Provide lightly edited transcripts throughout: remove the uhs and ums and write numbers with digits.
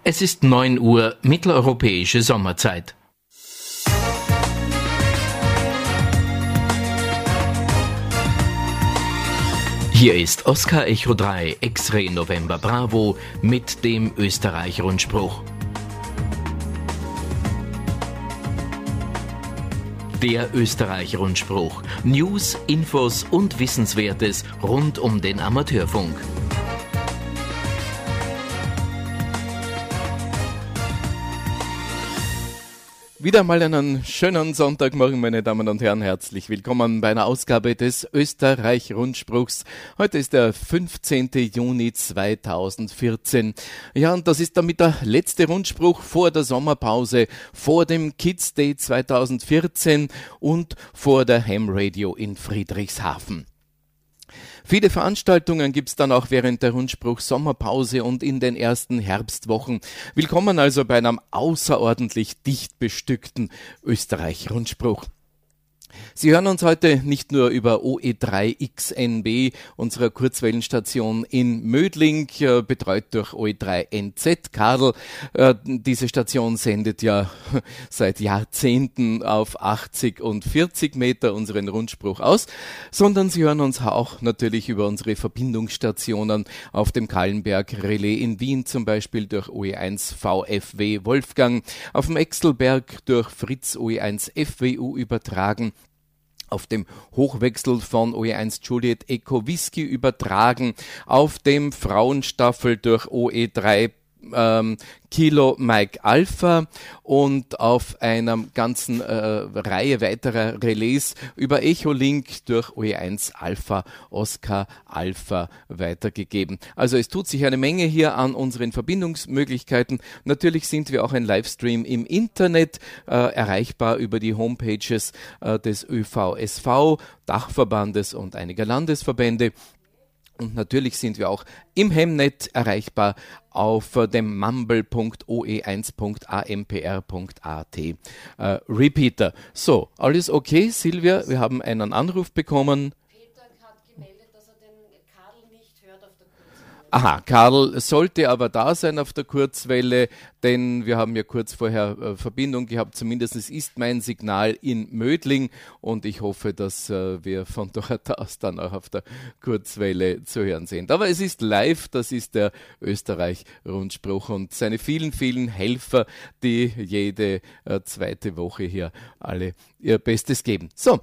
Es ist 9 Uhr mitteleuropäische Sommerzeit. Hier ist Oscar Echo 3 X-Ray November Bravo mit dem Österreich-Rundspruch. Der Österreich-Rundspruch. News, Infos und Wissenswertes rund um den Amateurfunk. Wieder mal einen schönen Sonntagmorgen, meine Damen und Herren. Herzlich willkommen bei einer Ausgabe des Österreich-Rundspruchs. Heute ist der 15. Juni 2014. Ja, und das ist damit der letzte Rundspruch vor der Sommerpause, vor dem Kids Day 2014 und vor der Ham Radio in Friedrichshafen. Viele Veranstaltungen gibt's dann auch während der Rundspruch Sommerpause und in den ersten Herbstwochen. Willkommen also bei einem außerordentlich dicht bestückten Österreich-Rundspruch. Sie hören uns heute nicht nur über OE3XNB, unserer Kurzwellenstation in Mödling, betreut durch OE3NZ Kadel. Diese Station sendet ja seit Jahrzehnten auf 80 und 40 Meter unseren Rundspruch aus, sondern Sie hören uns auch natürlich über unsere Verbindungsstationen auf dem Kahlenberg Relais in Wien, zum Beispiel durch OE1 VFW Wolfgang, auf dem Exelberg durch Fritz OE1 FWU übertragen, auf dem Hochwechsel von OE1 Juliet Echo Whisky übertragen, auf dem Frauenstaffel durch OE3 Kilo Mike Alpha und auf einer ganzen Reihe weiterer Relais über Echolink durch OE1 Alpha Oscar Alpha weitergegeben. Also es tut sich eine Menge hier an unseren Verbindungsmöglichkeiten. Natürlich sind wir auch ein Livestream im Internet, erreichbar über die Homepages des ÖVSV, Dachverbandes und einiger Landesverbände. Und natürlich sind wir auch im Hemnet erreichbar auf dem mumble.oe1.ampr.at Repeater. So, alles okay, Silvia? Wir haben einen Anruf bekommen. Peter hat gemeldet, dass er den Karl nicht hört auf der Kurzwelle. Aha, Karl sollte aber da sein auf der Kurzwelle, denn wir haben ja kurz vorher Verbindung gehabt, zumindest ist mein Signal in Mödling und ich hoffe, dass wir von dort aus dann auch auf der Kurzwelle zu hören sind. Aber es ist live, das ist der Österreich-Rundspruch und seine vielen, vielen Helfer, die jede zweite Woche hier alle ihr Bestes geben. So.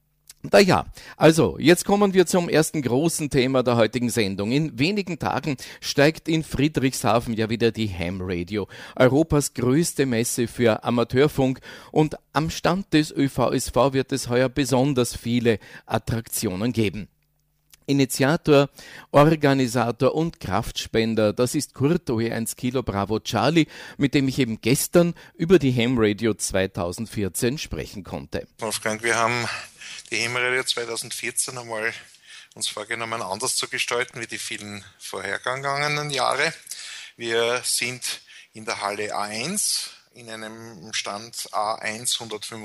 Naja, also jetzt kommen wir zum ersten großen Thema der heutigen Sendung. In wenigen Tagen steigt in Friedrichshafen ja wieder die Ham Radio, Europas größte Messe für Amateurfunk, und am Stand des ÖVSV wird es heuer besonders viele Attraktionen geben. Initiator, Organisator und Kraftspender, das ist Kurt OE1 Kilo Bravo Charlie, mit dem ich eben gestern über die Ham Radio 2014 sprechen konnte. Wolfgang, wir haben die Ham Radio 2014 einmal uns vorgenommen, anders zu gestalten wie die vielen vorhergegangenen Jahre. Wir sind in der Halle A1 in einem Stand A1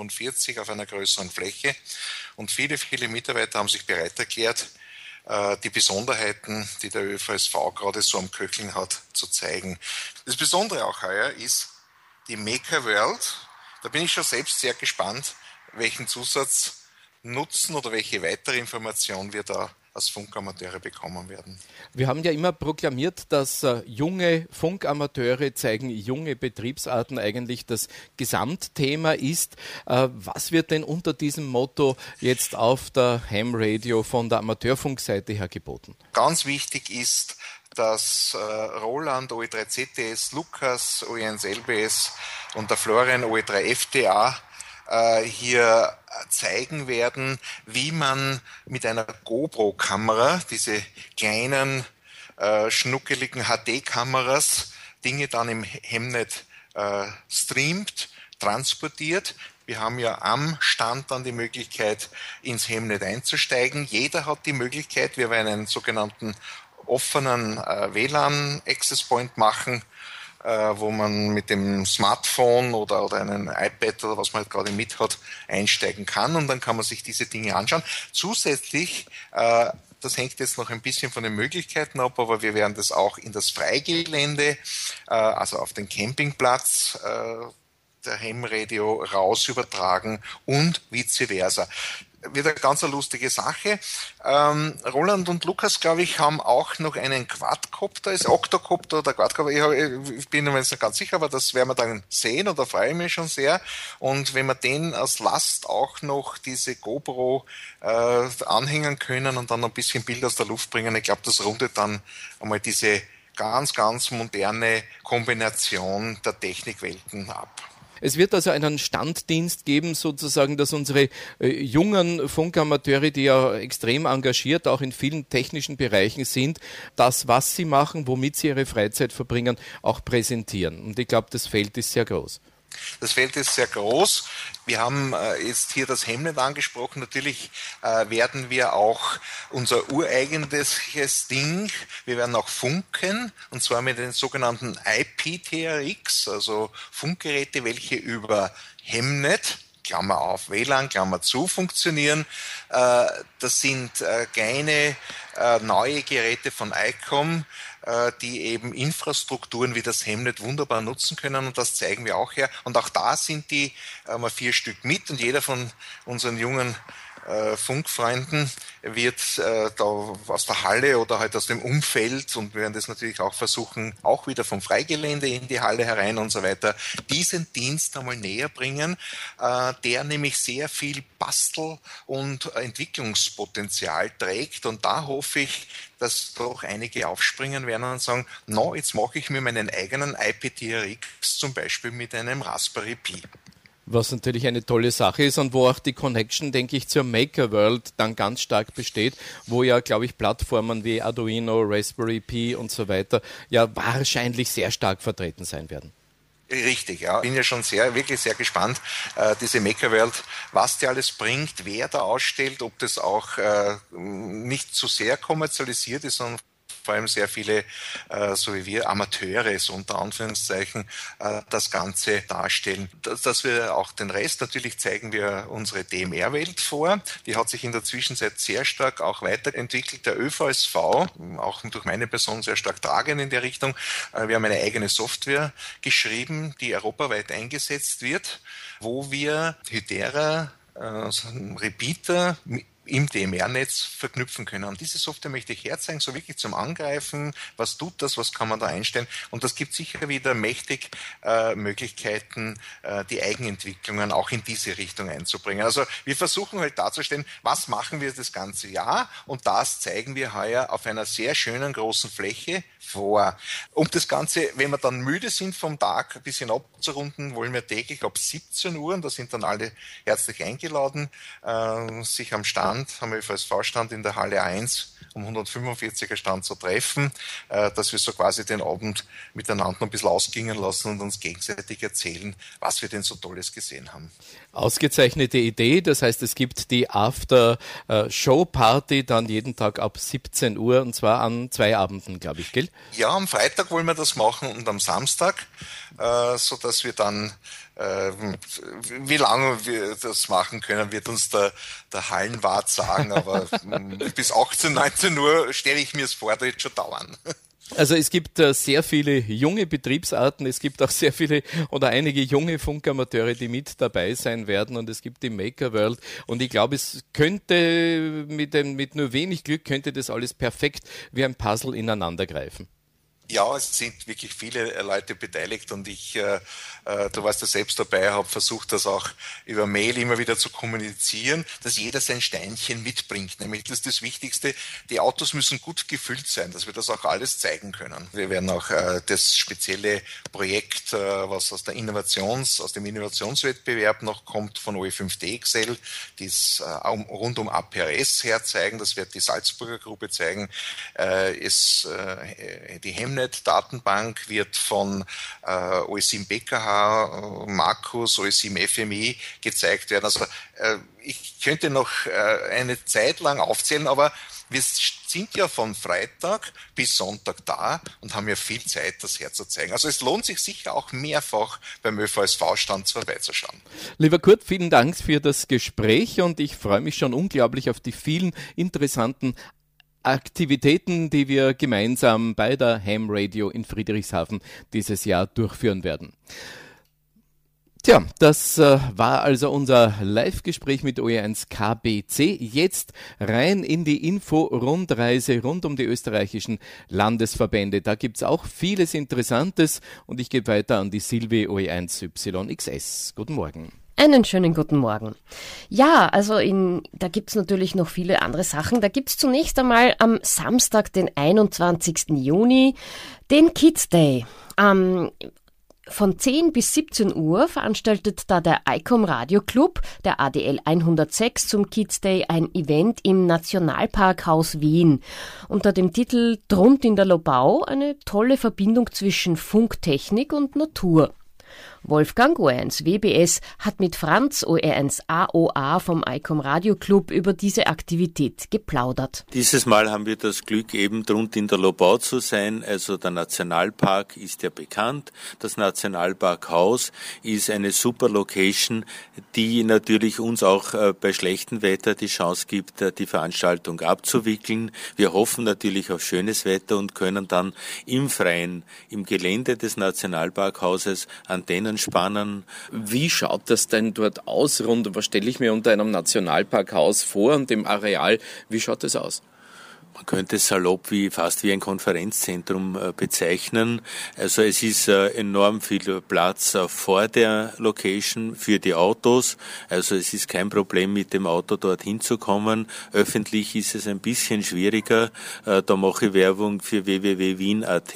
145 auf einer größeren Fläche und viele, viele Mitarbeiter haben sich bereit erklärt, die Besonderheiten, die der ÖVSV gerade so am Köcheln hat, zu zeigen. Das Besondere auch heuer ist die Maker World. Da bin ich schon selbst sehr gespannt, welchen Zusatznutzen oder welche weitere Information wir da als Funkamateure bekommen werden. Wir haben ja immer proklamiert, dass junge Funkamateure zeigen junge Betriebsarten eigentlich das Gesamtthema ist. Was wird denn unter diesem Motto jetzt auf der Ham Radio von der Amateurfunkseite her geboten? Ganz wichtig ist, dass Roland OE3CTS, Lukas OE1 LBS und der Florian OE3 FTA hier zeigen werden, wie man mit einer GoPro-Kamera, diese kleinen, schnuckeligen HD-Kameras, Dinge dann im Hemnet streamt, transportiert. Wir haben ja am Stand dann die Möglichkeit, ins Hemnet einzusteigen. Jeder hat die Möglichkeit, wir werden einen sogenannten offenen WLAN-Access Point machen, wo man mit dem Smartphone oder einem iPad oder was man halt gerade mit hat, einsteigen kann und dann kann man sich diese Dinge anschauen. Zusätzlich Das hängt jetzt noch ein bisschen von den Möglichkeiten ab, aber wir werden das auch in das Freigelände, also auf den Campingplatz der Ham-Radio raus übertragen und vice versa. Wird eine ganz lustige Sache. Roland und Lukas, glaube ich, haben auch noch einen Quadcopter, ist Octocopter oder Quadcopter, ich bin mir jetzt nicht ganz sicher, aber das werden wir dann sehen und da freue ich mich schon sehr. Und wenn wir den als Last auch noch diese GoPro anhängen können und dann ein bisschen Bild aus der Luft bringen, ich glaube, das rundet dann einmal diese ganz, ganz moderne Kombination der Technikwelten ab. Es wird also einen Standdienst geben, sozusagen, dass unsere jungen Funkamateure, die ja extrem engagiert auch in vielen technischen Bereichen sind, das, was sie machen, womit sie ihre Freizeit verbringen, auch präsentieren. Und ich glaube, das Feld ist sehr groß. Das Feld ist sehr groß. Wir haben jetzt hier das Hamnet angesprochen. Natürlich werden wir auch unser ureigenes Ding, wir werden auch funken, und zwar mit den sogenannten IPTRX, also Funkgeräte, welche über Hamnet, Klammer auf, WLAN, Klammer zu, funktionieren. Das sind kleine neue Geräte von ICOM, die eben Infrastrukturen wie das Hamnet wunderbar nutzen können, und das zeigen wir auch her. Und auch da sind die 4 Stück mit, und jeder von unseren jungen Funkfreunden wird da aus der Halle oder halt aus dem Umfeld, und wir werden das natürlich auch versuchen, auch wieder vom Freigelände in die Halle herein und so weiter, diesen Dienst einmal näher bringen, der nämlich sehr viel Bastel- und Entwicklungspotenzial trägt, und da hoffe ich, dass doch einige aufspringen werden und sagen, no, jetzt mache ich mir meinen eigenen IPTRX zum Beispiel mit einem Raspberry Pi. Was natürlich eine tolle Sache ist und wo auch die Connection, denke ich, zur Maker World dann ganz stark besteht, wo ja, glaube ich, Plattformen wie Arduino, Raspberry Pi und so weiter ja wahrscheinlich sehr stark vertreten sein werden. Richtig, ja. Bin ja schon wirklich sehr gespannt, diese Maker World, was die alles bringt, wer da ausstellt, ob das auch nicht zu sehr kommerzialisiert ist, sondern vor allem sehr viele, so wie wir, Amateure, so unter Anführungszeichen, das Ganze darstellen. Dass wir auch den Rest, natürlich zeigen wir unsere DMR-Welt vor. Die hat sich in der Zwischenzeit sehr stark auch weiterentwickelt. Der ÖVSV, auch durch meine Person sehr stark tragend in der Richtung. Wir haben eine eigene Software geschrieben, die europaweit eingesetzt wird, wo wir Hydera, Repeater, im DMR-Netz verknüpfen können. Und diese Software möchte ich herzeigen, so wirklich zum Angreifen. Was tut das? Was kann man da einstellen? Und das gibt sicher wieder mächtig Möglichkeiten, die Eigenentwicklungen auch in diese Richtung einzubringen. Also wir versuchen halt darzustellen, was machen wir das ganze Jahr, und das zeigen wir heuer auf einer sehr schönen großen Fläche vor. Um das Ganze, wenn wir dann müde sind vom Tag, ein bisschen abzurunden, wollen wir täglich ab 17 Uhr, und da sind dann alle herzlich eingeladen, sich am Stand, am ÖVSV-Stand in der Halle 1 um 145er Stand zu treffen, dass wir so quasi den Abend miteinander ein bisschen ausgingen lassen und uns gegenseitig erzählen, was wir denn so Tolles gesehen haben. Ausgezeichnete Idee, das heißt, es gibt die After-Show-Party dann jeden Tag ab 17 Uhr, und zwar an 2 Abenden, glaube ich, gell? Ja, am Freitag wollen wir das machen und am Samstag, sodass wir dann, wie lange wir das machen können, wird uns der Hallenwart sagen, aber bis 18, 19 Uhr stelle ich mir es vor, das wird schon dauern. Also es gibt sehr viele junge Betriebsarten, es gibt auch sehr viele oder einige junge Funkamateure, die mit dabei sein werden, und es gibt die Maker World, und ich glaube, es könnte mit nur wenig Glück könnte das alles perfekt wie ein Puzzle ineinander greifen. Ja, es sind wirklich viele Leute beteiligt, und ich, du warst ja selbst dabei, habe versucht, das auch über Mail immer wieder zu kommunizieren, dass jeder sein Steinchen mitbringt. Nämlich das ist das Wichtigste, die Autos müssen gut gefüllt sein, dass wir das auch alles zeigen können. Wir werden auch das spezielle Projekt, was aus dem Innovationswettbewerb noch kommt, von OE5DXL, das rund um APRS herzeigen, das wird die Salzburger Gruppe zeigen, die Hamnet-Datenbank wird von OS7 BKH, Markus, OS7 FMI gezeigt werden. Also ich könnte noch eine Zeit lang aufzählen, aber wir sind ja von Freitag bis Sonntag da und haben ja viel Zeit, das herzuzeigen. Also es lohnt sich sicher auch mehrfach beim ÖVSV-Stand vorbeizuschauen. Lieber Kurt, vielen Dank für das Gespräch, und ich freue mich schon unglaublich auf die vielen interessanten Aktivitäten, die wir gemeinsam bei der Ham Radio in Friedrichshafen dieses Jahr durchführen werden. Tja, das war also unser Live-Gespräch mit OE1 KBC. Jetzt rein in die Info-Rundreise rund um die österreichischen Landesverbände. Da gibt's auch vieles Interessantes und ich gebe weiter an die Silvi OE1YXS. Guten Morgen. Einen schönen guten Morgen. Ja, also da gibt's natürlich noch viele andere Sachen. Da gibt's zunächst einmal am Samstag, den 21. Juni, den Kids Day. Von 10 bis 17 Uhr veranstaltet da der ICOM Radio Club, der ADL 106, zum Kids Day ein Event im Nationalparkhaus Wien. Unter dem Titel Drunten in der Lobau eine tolle Verbindung zwischen Funktechnik und Natur. Wolfgang OE1 WBS hat mit Franz OE1 AOA vom ICOM Radio Club über diese Aktivität geplaudert. Dieses Mal haben wir das Glück, eben drunten in der Lobau zu sein. Also der Nationalpark ist ja bekannt. Das Nationalparkhaus ist eine super Location, die natürlich uns auch bei schlechtem Wetter die Chance gibt, die Veranstaltung abzuwickeln. Wir hoffen natürlich auf schönes Wetter und können dann im Freien, im Gelände des Nationalparkhauses Antennen spannen. Wie schaut das denn dort aus? Was stelle ich mir unter einem Nationalparkhaus vor und dem Areal? Wie schaut das aus? Man könnte es salopp fast wie ein Konferenzzentrum bezeichnen. Also es ist enorm viel Platz vor der Location für die Autos. Also es ist kein Problem, mit dem Auto dorthin zu kommen. Öffentlich ist es ein bisschen schwieriger. Da mache ich Werbung für www.wien.at.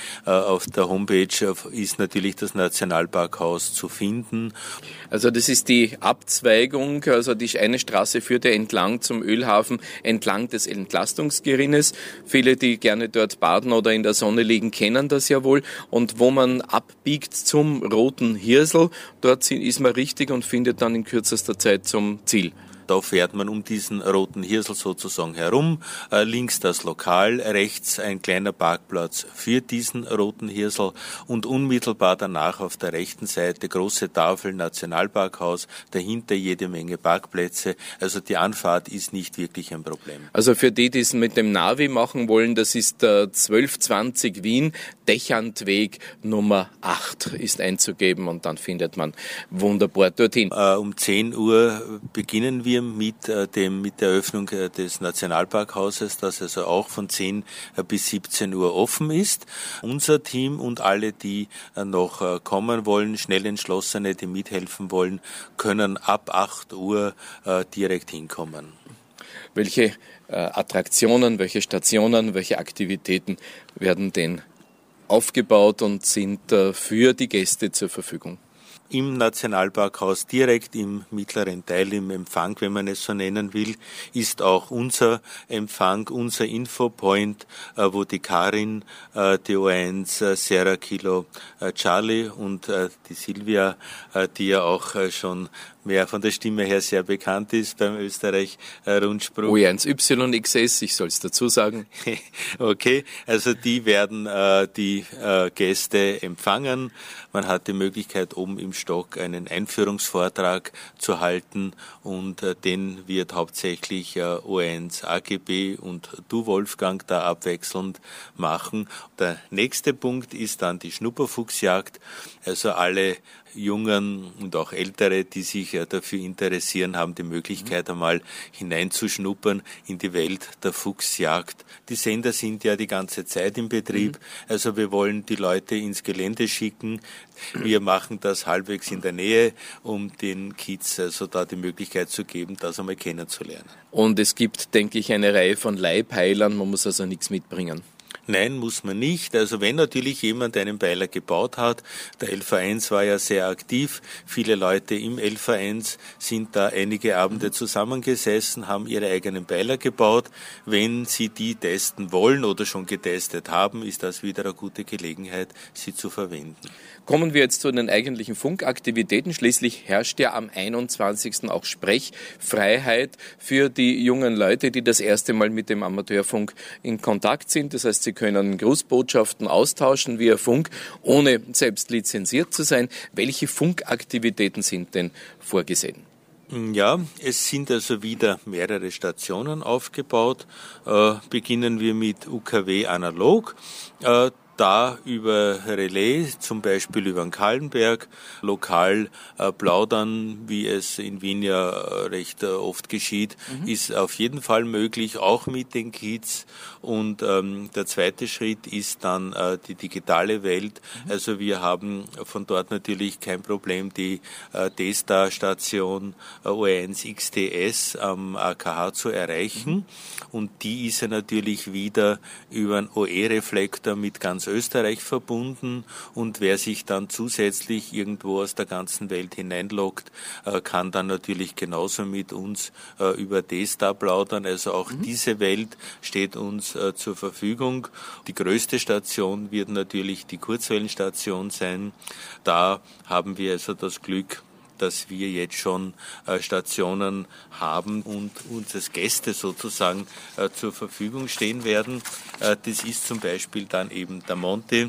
Auf der Homepage ist natürlich das Nationalparkhaus zu finden. Also das ist die Abzweigung, also die eine Straße führt ja entlang zum Ölhafen, entlang des Entlastungsgerinnes. Viele, die gerne dort baden oder in der Sonne liegen, kennen das ja wohl. Und wo man abbiegt zum Roten Hirsel, dort ist man richtig und findet dann in kürzester Zeit zum Ziel. Da fährt man um diesen Roten Hirsel sozusagen herum. Links das Lokal, rechts ein kleiner Parkplatz für diesen Roten Hirsel und unmittelbar danach auf der rechten Seite große Tafel, Nationalparkhaus, dahinter jede Menge Parkplätze. Also die Anfahrt ist nicht wirklich ein Problem. Also für die es mit dem Navi machen wollen, das ist der 1220 Wien, Dächerndweg Nummer 8 ist einzugeben und dann findet man wunderbar dorthin. Um 10 Uhr beginnen wir mit der Eröffnung des Nationalparkhauses, das also auch von 10 bis 17 Uhr offen ist. Unser Team und alle, die noch kommen wollen, schnell Entschlossene, die mithelfen wollen, können ab 8 Uhr direkt hinkommen. Welche Attraktionen, welche Stationen, welche Aktivitäten werden denn aufgebaut und sind für die Gäste zur Verfügung? Im Nationalparkhaus direkt im mittleren Teil, im Empfang, wenn man es so nennen will, ist auch unser Empfang, unser Infopoint, wo die Karin, die OE1 Sierra Kilo Charlie und die Silvia, die ja auch schon mehr von der Stimme her sehr bekannt ist beim Österreich-Rundspruch. OE1YXS, ich soll es dazu sagen. Okay, also die werden die Gäste empfangen. Man hat die Möglichkeit, oben im Stock einen Einführungsvortrag zu halten und den wird hauptsächlich OE1 AGB und du, Wolfgang, da abwechselnd machen. Der nächste Punkt ist dann die Schnupperfuchsjagd. Also alle Jungen und auch Ältere, die sich dafür interessieren, haben die Möglichkeit, einmal hineinzuschnuppern in die Welt der Fuchsjagd. Die Sender sind ja die ganze Zeit im Betrieb, also wir wollen die Leute ins Gelände schicken. Wir machen das halbwegs in der Nähe, um den Kids also da die Möglichkeit zu geben, das einmal kennenzulernen. Und es gibt, denke ich, eine Reihe von Leihpeilern, man muss also nichts mitbringen. Nein, muss man nicht. Also wenn natürlich jemand einen Peiler gebaut hat, der LV1 war ja sehr aktiv, viele Leute im LV1 sind da einige Abende zusammengesessen, haben ihre eigenen Peiler gebaut. Wenn sie die testen wollen oder schon getestet haben, ist das wieder eine gute Gelegenheit, sie zu verwenden. Kommen wir jetzt zu den eigentlichen Funkaktivitäten. Schließlich herrscht ja am 21. auch Sprechfreiheit für die jungen Leute, die das erste Mal mit dem Amateurfunk in Kontakt sind. Das heißt, sie können Grußbotschaften austauschen via Funk, ohne selbst lizenziert zu sein. Welche Funkaktivitäten sind denn vorgesehen? Ja, es sind also wieder mehrere Stationen aufgebaut. Beginnen wir mit UKW analog. Da über Relais, zum Beispiel über den Kahlenberg, lokal plaudern, wie es in Wien ja recht oft geschieht, ist auf jeden Fall möglich, auch mit den Kids. Und der zweite Schritt ist dann die digitale Welt. Also wir haben von dort natürlich kein Problem, die D-Star-Station OE1 XTS am AKH zu erreichen. Und die ist ja natürlich wieder über einen OE-Reflektor mit ganz Österreich verbunden, und wer sich dann zusätzlich irgendwo aus der ganzen Welt hineinloggt, kann dann natürlich genauso mit uns über D-Star plaudern. Also auch diese Welt steht uns zur Verfügung. Die größte Station wird natürlich die Kurzwellenstation sein. Da haben wir also das Glück, dass wir jetzt schon Stationen haben und uns als Gäste sozusagen zur Verfügung stehen werden. Das ist zum Beispiel dann eben der Monte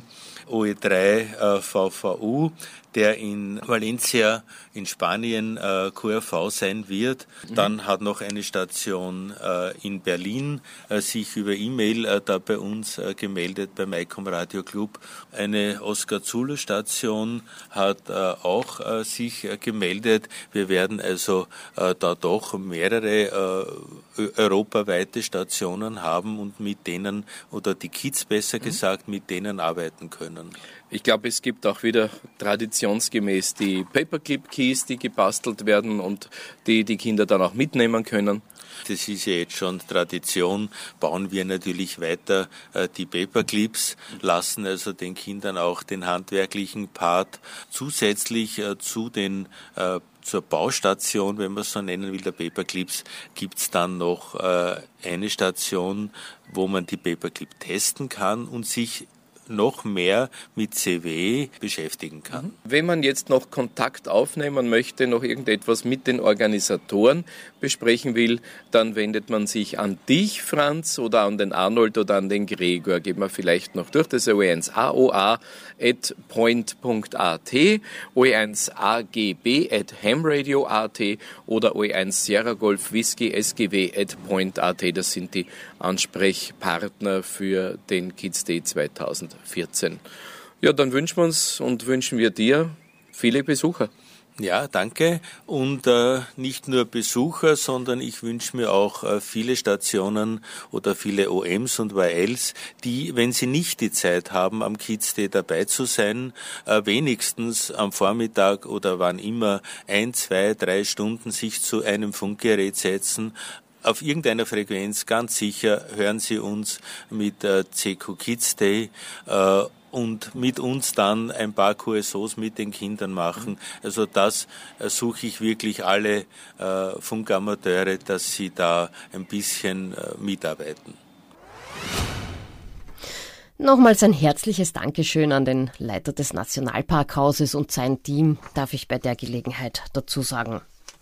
OE3 VVU, der in Valencia in Spanien QRV sein wird. Dann hat noch eine Station in Berlin sich über E-Mail da bei uns gemeldet, beim ICOM Radio Club. Eine Oscar Zulu Station hat auch sich gemeldet. Wir werden also da doch mehrere europaweite Stationen haben und mit denen, oder die Kids besser gesagt, mit denen arbeiten können. Ich glaube, es gibt auch wieder traditionsgemäß die Paperclip-Keys, die gebastelt werden und die Kinder dann auch mitnehmen können. Das ist ja jetzt schon Tradition, bauen wir natürlich weiter die Paperclips, lassen also den Kindern auch den handwerklichen Part zusätzlich zu den zur Baustation, wenn man es so nennen will, der Paperclips, gibt's dann noch eine Station, wo man die Paperclip testen kann und sich noch mehr mit CW beschäftigen kann. Wenn man jetzt noch Kontakt aufnehmen möchte, noch irgendetwas mit den Organisatoren besprechen will, dann wendet man sich an dich, Franz, oder an den Arnold oder an den Gregor. Geht man vielleicht noch durch das OE1 AOA@point.at, OE1 AGB@hamradio.at oder OE1 Sierra Golf Whisky SGW@point.at. Das sind die Ansprechpartner für den Kids Day 2014. Ja, dann wünschen wir dir viele Besucher. Ja, danke. Und nicht nur Besucher, sondern ich wünsche mir auch viele Stationen oder viele OMs und YLs, die, wenn sie nicht die Zeit haben, am Kids Day dabei zu sein, wenigstens am Vormittag oder wann immer 1, 2, 3 Stunden sich zu einem Funkgerät setzen. Auf irgendeiner Frequenz, ganz sicher, hören Sie uns mit CQ Kids Day und mit uns dann ein paar QSOs mit den Kindern machen. Also das suche ich wirklich alle Funkamateure, dass sie da ein bisschen mitarbeiten. Nochmals ein herzliches Dankeschön an den Leiter des Nationalparkhauses und sein Team, darf ich bei der Gelegenheit dazu sagen.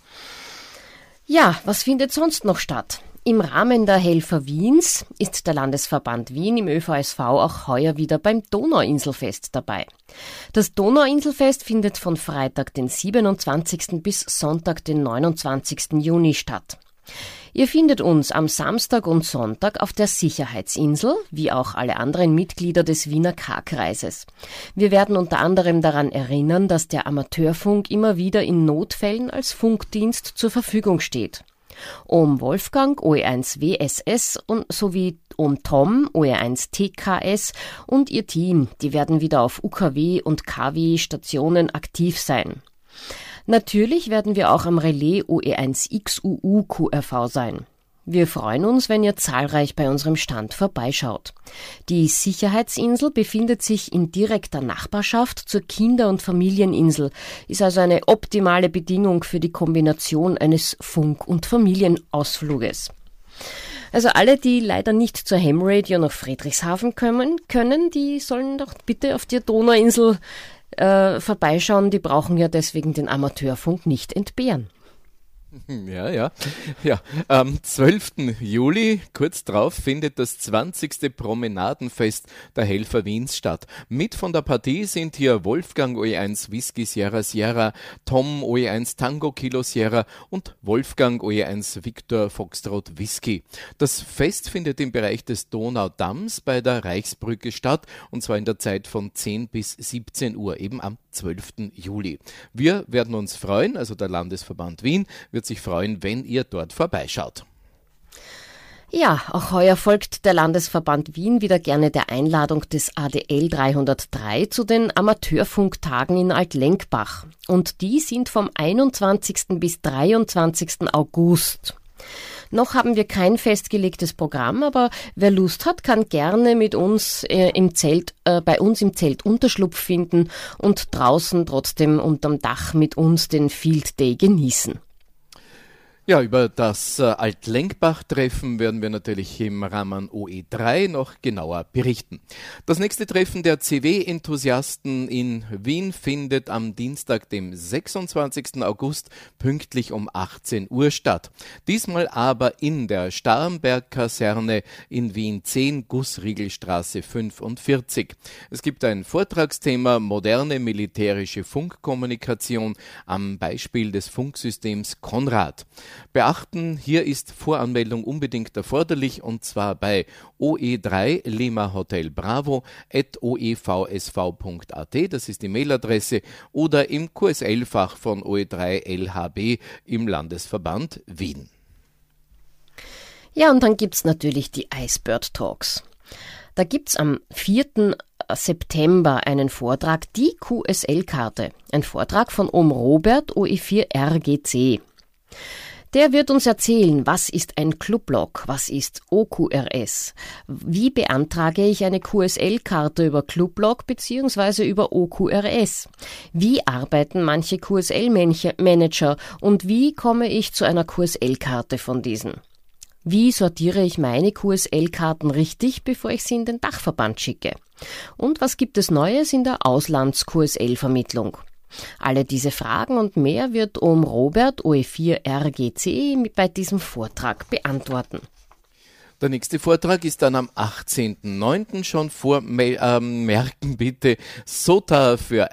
Ja, was findet sonst noch statt? Im Rahmen der Helfer Wiens ist der Landesverband Wien im ÖVSV auch heuer wieder beim Donauinselfest dabei. Das Donauinselfest findet von Freitag, den 27. bis Sonntag, den 29. Juni statt. Ihr findet uns am Samstag und Sonntag auf der Sicherheitsinsel, wie auch alle anderen Mitglieder des Wiener K-Kreises. Wir werden unter anderem daran erinnern, dass der Amateurfunk immer wieder in Notfällen als Funkdienst zur Verfügung steht. Om Wolfgang, OE1 WSS und sowie Om Tom, OE1 TKS und ihr Team, die werden wieder auf UKW und KW-Stationen aktiv sein. Natürlich werden wir auch am Relais OE1 XUU QRV sein. Wir freuen uns, wenn ihr zahlreich bei unserem Stand vorbeischaut. Die Sicherheitsinsel befindet sich in direkter Nachbarschaft zur Kinder- und Familieninsel, ist also eine optimale Bedingung für die Kombination eines Funk- und Familienausfluges. Also alle, die leider nicht zur Ham Radio nach Friedrichshafen können, die sollen doch bitte auf der Donauinsel vorbeischauen. Die brauchen ja deswegen den Amateurfunk nicht entbehren. Ja. Am 12. Juli, kurz drauf, findet das 20. Promenadenfest der Helfer Wiens statt. Mit von der Partie sind hier Wolfgang OE1 Whisky Sierra Sierra, Tom OE1 Tango Kilo Sierra und Wolfgang OE1 Victor Foxtrot Whisky. Das Fest findet im Bereich des Donaudamms bei der Reichsbrücke statt, und zwar in der Zeit von 10 bis 17 Uhr, eben am 12. Juli. Wir werden uns freuen, also der Landesverband Wien wird sich freuen, wenn ihr dort vorbeischaut. Ja, auch heuer folgt der Landesverband Wien wieder gerne der Einladung des ADL 303 zu den Amateurfunktagen in Altlenkbach. Und die sind vom 21. bis 23. August. Noch haben wir kein festgelegtes Programm, aber wer Lust hat, kann gerne mit uns bei uns im Zelt Unterschlupf finden und draußen trotzdem unterm Dach mit uns den Field Day genießen. Ja, über das Altlenkbach-Treffen werden wir natürlich im Rahmen OE3 noch genauer berichten. Das nächste Treffen der CW-Enthusiasten in Wien findet am Dienstag, dem 26. August, pünktlich um 18 Uhr statt. Diesmal aber in der Starnberg-Kaserne in Wien 10, Gussriegelstraße 45. Es gibt ein Vortragsthema moderne militärische Funkkommunikation am Beispiel des Funksystems Konrad. Beachten, hier ist Voranmeldung unbedingt erforderlich, und zwar bei OE3 Lima Hotel Bravo @oevsv.at, das ist die Mailadresse, oder im QSL-Fach von OE3 LHB im Landesverband Wien. Ja, und dann gibt's natürlich die Icebird Talks. Da gibt's am 4. September einen Vortrag, die QSL-Karte, ein Vortrag von Om Robert, OE4 RGC. Der wird uns erzählen, was ist ein Clublog, was ist OQRS, wie beantrage ich eine QSL-Karte über Clublog bzw. über OQRS, wie arbeiten manche QSL-Manager und wie komme ich zu einer QSL-Karte von diesen. Wie sortiere ich meine QSL-Karten richtig, bevor ich sie in den Dachverband schicke? Und was gibt es Neues in der Auslands-QSL-Vermittlung? Alle diese Fragen und mehr wird Om Robert, OE4 RGC, bei diesem Vortrag beantworten. Der nächste Vortrag ist dann am 18.09. schon merken bitte, SOTA für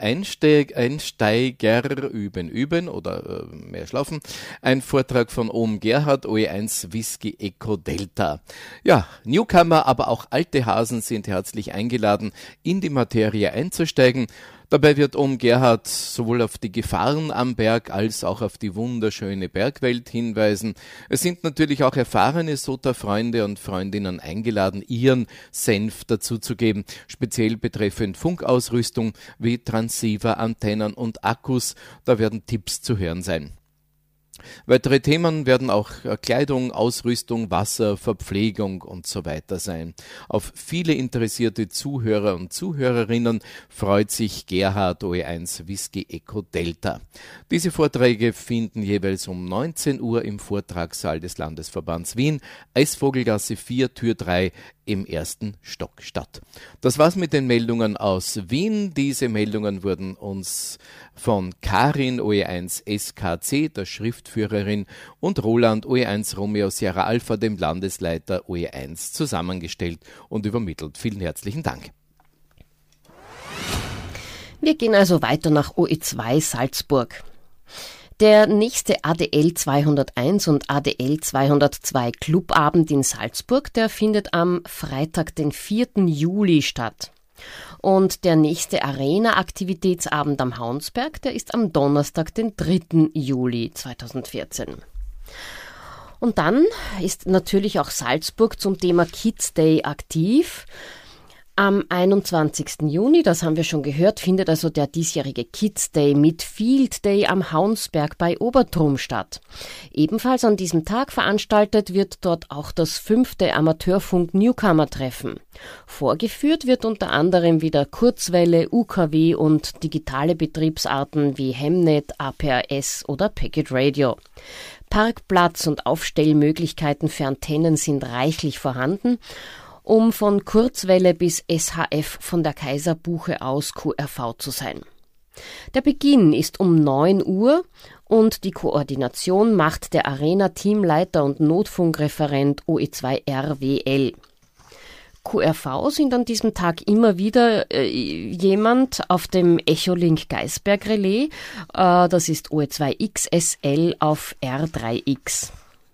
Einsteiger üben oder mehr schlafen. Ein Vortrag von Om Gerhard, OE1 Whisky Echo Delta. Ja, Newcomer, aber auch alte Hasen sind herzlich eingeladen, in die Materie einzusteigen. Dabei wird Om Gerhard sowohl auf die Gefahren am Berg als auch auf die wunderschöne Bergwelt hinweisen. Es sind natürlich auch erfahrene SOTA-Freunde und Freundinnen eingeladen, ihren Senf dazuzugeben, speziell betreffend Funkausrüstung wie Transceiver, Antennen und Akkus. Da werden Tipps zu hören sein. Weitere Themen werden auch Kleidung, Ausrüstung, Wasser, Verpflegung und so weiter sein. Auf viele interessierte Zuhörer und Zuhörerinnen freut sich Gerhard, OE1 Whisky Echo Delta. Diese Vorträge finden jeweils um 19 Uhr im Vortragssaal des Landesverbands Wien, Eisvogelgasse 4, Tür 3 im 1. Stock statt. Das war's mit den Meldungen aus Wien. Diese Meldungen wurden uns von Karin, OE1 SKC, der Schriftführerin, und Roland, OE1 Romeo Sierra Alpha, dem Landesleiter OE1, zusammengestellt und übermittelt. Vielen herzlichen Dank. Wir gehen also weiter nach OE2 Salzburg. Der nächste ADL 201 und ADL 202 Clubabend in Salzburg, der findet am Freitag, den 4. Juli statt. Und der nächste Arena-Aktivitätsabend am Haunsberg, der ist am Donnerstag, den 3. Juli 2014. Und dann ist natürlich auch Salzburg zum Thema Kids Day aktiv. Am 21. Juni, das haben wir schon gehört, findet also der diesjährige Kids Day mit Field Day am Haunsberg bei Obertrum statt. Ebenfalls an diesem Tag veranstaltet wird dort auch das 5. Amateurfunk-Newcomer-Treffen. Vorgeführt wird unter anderem wieder Kurzwelle, UKW und digitale Betriebsarten wie Hemnet, APRS oder Packet Radio. Parkplatz und Aufstellmöglichkeiten für Antennen sind reichlich vorhanden, um von Kurzwelle bis SHF von der Kaiserbuche aus QRV zu sein. Der Beginn ist um 9 Uhr Und die Koordination macht der Arena-Teamleiter und Notfunkreferent OE2RWL. QRV sind an diesem Tag immer wieder jemand auf dem Echolink Geisberg Relais. Das ist OE2XSL auf R3X.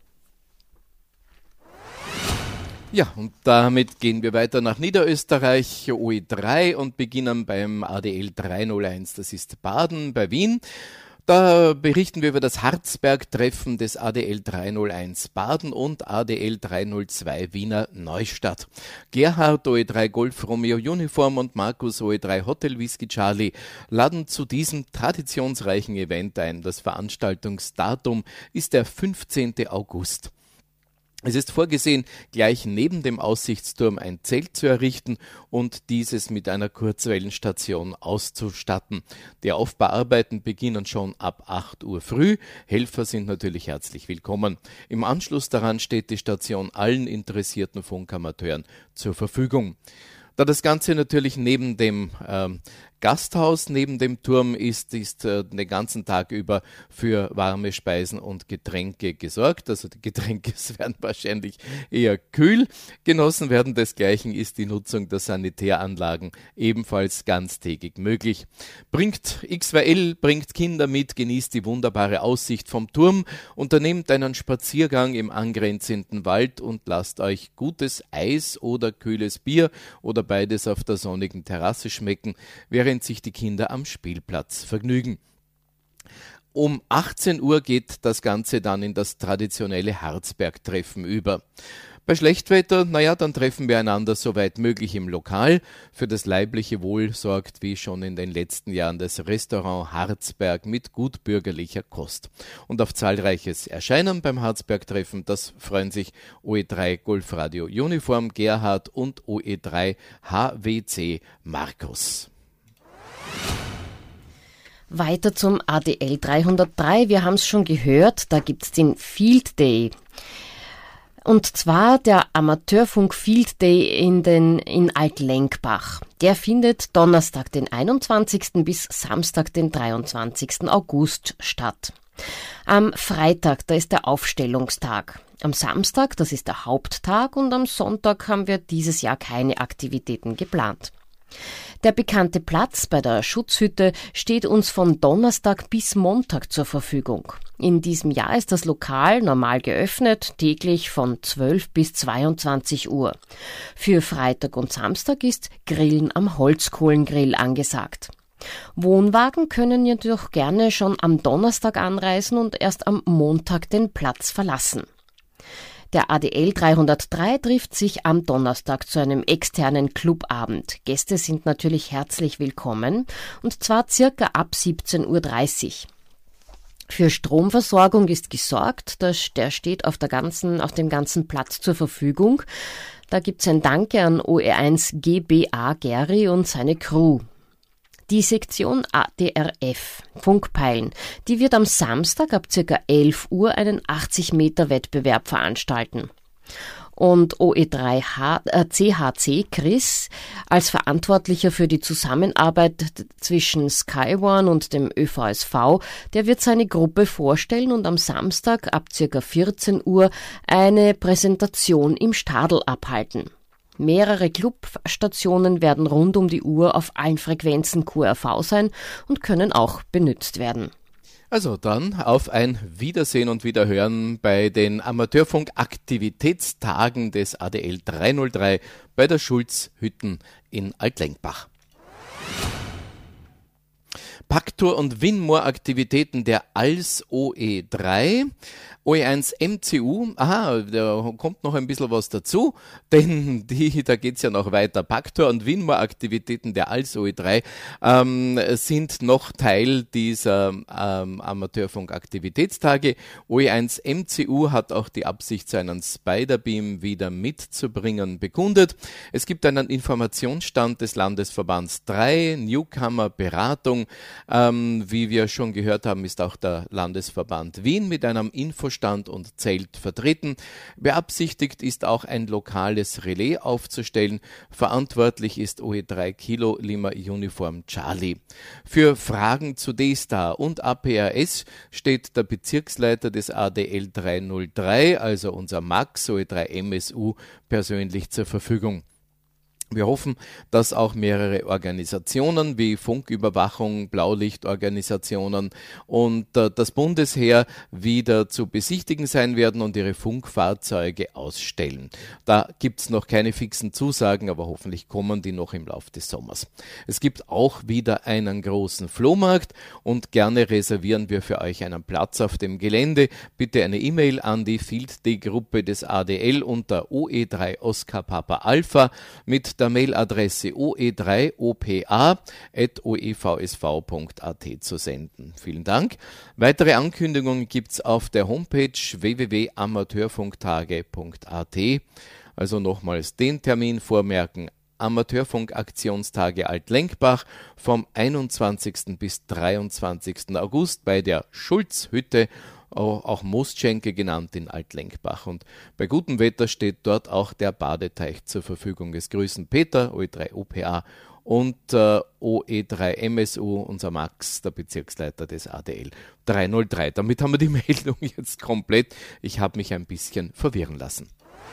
Ja, und damit gehen wir weiter nach Niederösterreich, OE3, und beginnen beim ADL 301. Das ist Baden bei Wien. Da berichten wir über das Harzberg-Treffen des ADL 301 Baden und ADL 302 Wiener Neustadt. Gerhard OE3 Golf Romeo Uniform und Markus OE3 Hotel Whisky Charlie laden zu diesem traditionsreichen Event ein. Das Veranstaltungsdatum ist der 15. August. Es ist vorgesehen, gleich neben dem Aussichtsturm ein Zelt zu errichten und dieses mit einer Kurzwellenstation auszustatten. Die Aufbauarbeiten beginnen schon ab 8 Uhr früh. Helfer sind natürlich herzlich willkommen. Im Anschluss daran steht die Station allen interessierten Funkamateuren zur Verfügung. Da das Ganze natürlich neben dem Gasthaus, neben dem Turm ist den ganzen Tag über für warme Speisen und Getränke gesorgt. Also die Getränke werden wahrscheinlich eher kühl genossen werden. Desgleichen ist die Nutzung der Sanitäranlagen ebenfalls ganztägig möglich. Bringt XYL, bringt Kinder mit, genießt die wunderbare Aussicht vom Turm, unternehmt einen Spaziergang im angrenzenden Wald und lasst euch gutes Eis oder kühles Bier oder beides auf der sonnigen Terrasse schmecken, während sich die Kinder am Spielplatz vergnügen. Um 18 Uhr geht das Ganze dann in das traditionelle Harzberg-Treffen über. Bei Schlechtwetter, dann treffen wir einander soweit möglich im Lokal. Für das leibliche Wohl sorgt, wie schon in den letzten Jahren, das Restaurant Harzberg mit gutbürgerlicher Kost. Und auf zahlreiches Erscheinen beim Harzberg-Treffen, das freuen sich OE3 Golfradio Uniform Gerhard und OE3 HWC Markus. Weiter zum ADL 303. Wir haben es schon gehört, da gibt es den Field Day. Und zwar der Amateurfunk Field Day in Altlenkbach. Der findet Donnerstag, den 21. bis Samstag, den 23. August statt. Am Freitag, da ist der Aufstellungstag. Am Samstag, das ist der Haupttag, und am Sonntag haben wir dieses Jahr keine Aktivitäten geplant. Der bekannte Platz bei der Schutzhütte steht uns von Donnerstag bis Montag zur Verfügung. In diesem Jahr ist das Lokal normal geöffnet, täglich von 12 bis 22 Uhr. Für Freitag und Samstag ist Grillen am Holzkohlengrill angesagt. Wohnwagen können jedoch gerne schon am Donnerstag anreisen und erst am Montag den Platz verlassen. Der ADL 303 trifft sich am Donnerstag zu einem externen Clubabend. Gäste sind natürlich herzlich willkommen, und zwar circa ab 17.30 Uhr. Für Stromversorgung ist gesorgt, der steht auf dem ganzen Platz zur Verfügung. Da gibt's ein Danke an OE1 GBA Gary und seine Crew. Die Sektion ADRF, Funkpeilen, die wird am Samstag ab ca. 11 Uhr einen 80-Meter-Wettbewerb veranstalten. Und OE3 CHC Chris als Verantwortlicher für die Zusammenarbeit zwischen SkyOne und dem ÖVSV, der wird seine Gruppe vorstellen und am Samstag ab ca. 14 Uhr eine Präsentation im Stadl abhalten. Mehrere Clubstationen werden rund um die Uhr auf allen Frequenzen QRV sein und können auch benutzt werden. Also dann auf ein Wiedersehen und Wiederhören bei den Amateurfunk-Aktivitätstagen des ADL 303 bei der Schulz-Hütten in Altlenkbach. Paktor und Winmore-Aktivitäten der ALS OE3. OE1 MCU, da kommt noch ein bisschen was dazu, denn da geht's ja noch weiter. Paktor und Winmore-Aktivitäten der ALS OE3 sind noch Teil dieser Amateurfunk-Aktivitätstage. OE1 MCU hat auch die Absicht, seinen Spiderbeam wieder mitzubringen, bekundet. Es gibt einen Informationsstand des Landesverbands 3, Newcomer-Beratung. Wie wir schon gehört haben, ist auch der Landesverband Wien mit einem Infostand Infostand und Zelt vertreten. Beabsichtigt ist auch ein lokales Relais aufzustellen. Verantwortlich ist OE3 Kilo Lima Uniform Charlie. Für Fragen zu D-Star und APRS steht der Bezirksleiter des ADL 303, also unser Max OE3 MSU, persönlich zur Verfügung. Wir hoffen, dass auch mehrere Organisationen wie Funküberwachung, Blaulichtorganisationen und das Bundesheer wieder zu besichtigen sein werden und ihre Funkfahrzeuge ausstellen. Da gibt es noch keine fixen Zusagen, aber hoffentlich kommen die noch im Laufe des Sommers. Es gibt auch wieder einen großen Flohmarkt und gerne reservieren wir für euch einen Platz auf dem Gelände. Bitte eine E-Mail an die Field Day Gruppe des ADL unter OE3 Oscar Papa Alpha mit der Mailadresse oe3opa@oevsv.at zu senden. Vielen Dank. Weitere Ankündigungen gibt's auf der Homepage www.amateurfunktage.at. Also nochmals den Termin vormerken. Amateurfunk-Aktionstage Altlenkbach vom 21. bis 23. August bei der Schulzhütte, auch Moostschenke genannt, in Altlenkbach. Und bei gutem Wetter steht dort auch der Badeteich zur Verfügung. Es grüßen Peter, OE3 OPA und OE3 MSU, unser Max, der Bezirksleiter des ADL 303. Damit haben wir die Meldung jetzt komplett. Ich habe mich ein bisschen verwirren lassen.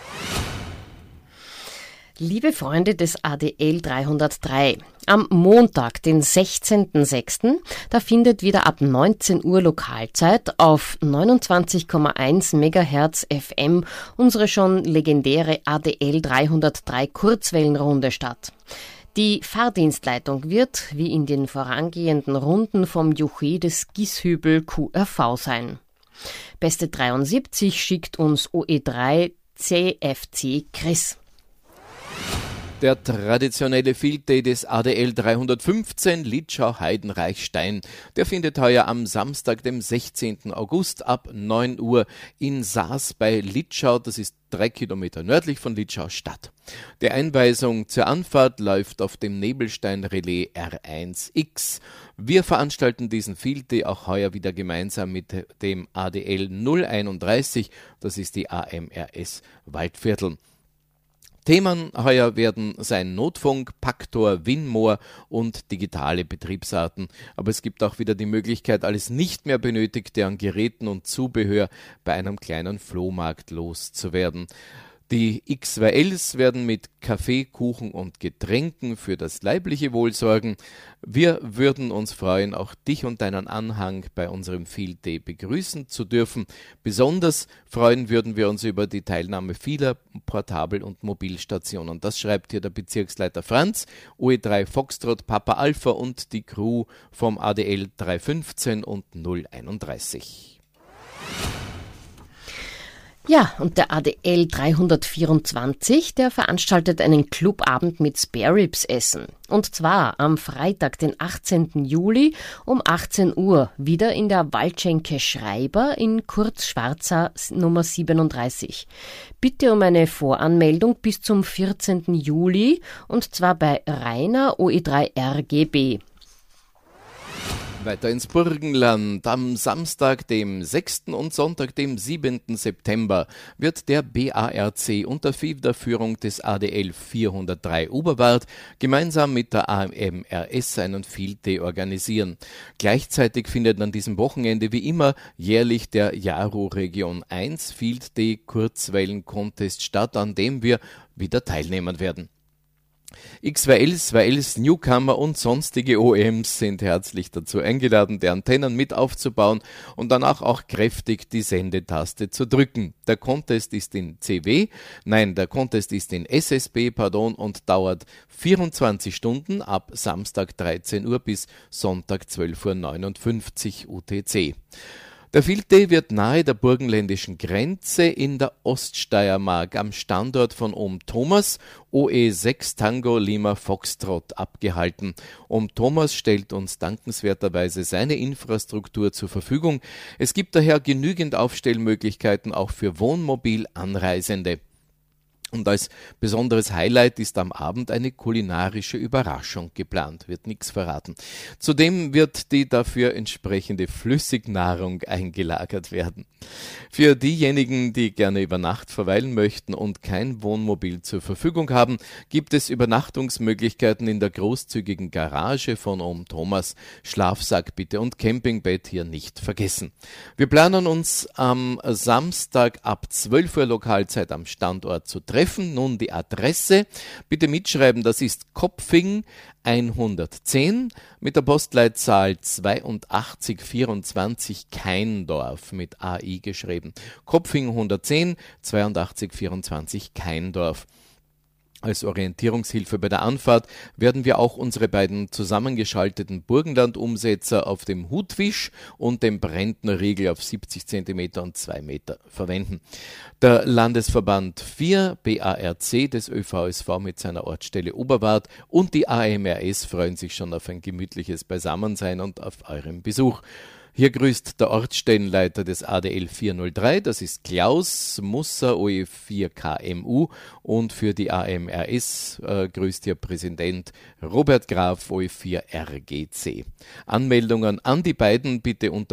Liebe Freunde des ADL 303, am Montag, den 16.06., da findet wieder ab 19 Uhr Lokalzeit auf 29,1 MHz FM unsere schon legendäre ADL 303 Kurzwellenrunde statt. Die Fahrdienstleitung wird, wie in den vorangehenden Runden, vom Juche des Gishübel QRV sein. Beste 73 schickt uns OE3 CFC Chris. Der traditionelle Field Day des ADL 315 Litschau-Heidenreichstein, der findet heuer am Samstag, dem 16. August ab 9 Uhr in Saas bei Litschau, das ist 3 Kilometer nördlich von Litschau, statt. Die Einweisung zur Anfahrt läuft auf dem Nebelstein-Relais R1X. Wir veranstalten diesen Field Day auch heuer wieder gemeinsam mit dem ADL 031, das ist die AMRS Waldviertel. Themen heuer werden sein Notfunk, Paktor, Winmor und digitale Betriebsarten. Aber es gibt auch wieder die Möglichkeit, alles nicht mehr Benötigte an Geräten und Zubehör bei einem kleinen Flohmarkt loszuwerden. Die X2Ls werden mit Kaffee, Kuchen und Getränken für das leibliche Wohl sorgen. Wir würden uns freuen, auch dich und deinen Anhang bei unserem Field Day begrüßen zu dürfen. Besonders freuen würden wir uns über die Teilnahme vieler Portabel- und Mobilstationen. Das schreibt hier der Bezirksleiter Franz, OE3 Foxtrot Papa Alpha und die Crew vom ADL 315 und 031. Ja, und der ADL 324, der veranstaltet einen Clubabend mit Spare Ribs essen. Und zwar am Freitag, den 18. Juli um 18 Uhr, wieder in der Waldschenke Schreiber in Kurz-Schwarza Nummer 37. Bitte um eine Voranmeldung bis zum 14. Juli und zwar bei Rainer OE3 RGB. Weiter ins Burgenland. Am Samstag, dem 6. und Sonntag, dem 7. September, wird der BARC unter Federführung des ADL 403 Oberwart gemeinsam mit der AMRS einen Field Day organisieren. Gleichzeitig findet an diesem Wochenende wie immer jährlich der Jaru Region 1 Field Day Kurzwellen-Contest statt, an dem wir wieder teilnehmen werden. X2Ls, 2Ls, Newcomer und sonstige OEMs sind herzlich dazu eingeladen, die Antennen mit aufzubauen und danach auch kräftig die Sendetaste zu drücken. Der Contest ist in SSB, und dauert 24 Stunden ab Samstag 13 Uhr bis Sonntag 12.59 Uhr UTC. Der Field Day wird nahe der burgenländischen Grenze in der Oststeiermark am Standort von Ohm Thomas OE6 Tango Lima Foxtrot abgehalten. Ohm Thomas stellt uns dankenswerterweise seine Infrastruktur zur Verfügung. Es gibt daher genügend Aufstellmöglichkeiten auch für Wohnmobil-Anreisende. Und als besonderes Highlight ist am Abend eine kulinarische Überraschung geplant, wird nichts verraten. Zudem wird die dafür entsprechende Flüssignahrung eingelagert werden. Für diejenigen, die gerne über Nacht verweilen möchten und kein Wohnmobil zur Verfügung haben, gibt es Übernachtungsmöglichkeiten in der großzügigen Garage von Ohm Thomas. Schlafsack bitte und Campingbett hier nicht vergessen. Wir planen uns am Samstag ab 12 Uhr Lokalzeit am Standort zu treffen. Nun die Adresse, bitte mitschreiben, das ist Kopfing 110 mit der Postleitzahl 8224 Keindorf mit AI geschrieben. Kopfing 110 8224 Keindorf. Als Orientierungshilfe bei der Anfahrt werden wir auch unsere beiden zusammengeschalteten Burgenland-Umsetzer auf dem Hutwisch und dem Brentner-Riegel auf 70 cm und 2 Meter verwenden. Der Landesverband 4 BARC des ÖVSV mit seiner Ortsstelle Oberwart und die AMRS freuen sich schon auf ein gemütliches Beisammensein und auf euren Besuch. Hier grüßt der Ortsstellenleiter des ADL 403, das ist Klaus Musser, OE4KMU, und für die AMRS grüßt ihr Präsident Robert Graf, OE4RGC. Anmeldungen an die beiden bitte unter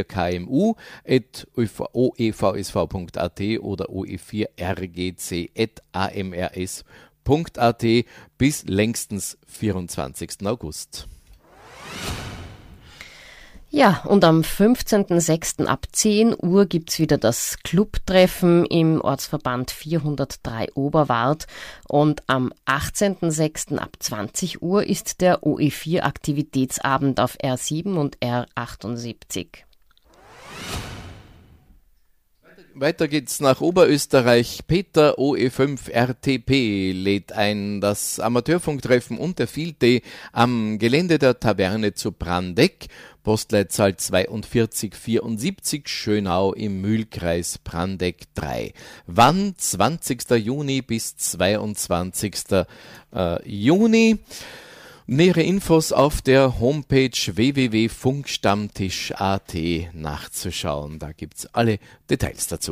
oe4kmu@oevsv.at oder oe4rgc@amrs.at bis längstens 24. August. Ja, und am 15.06. ab 10 Uhr gibt's wieder das Clubtreffen im Ortsverband 403 Oberwart und am 18.06. ab 20 Uhr ist der OE4 Aktivitätsabend auf R7 und R78. Weiter geht's nach Oberösterreich. Peter OE5 RTP lädt ein, das Amateurfunktreffen und der Field Day am Gelände der Taverne zu Brandeck, Postleitzahl 4274 Schönau im Mühlkreis Brandeck 3. Wann? 20. Juni bis 22. Juni. Nähere Infos auf der Homepage www.funkstammtisch.at nachzuschauen. Da gibt's alle Details dazu.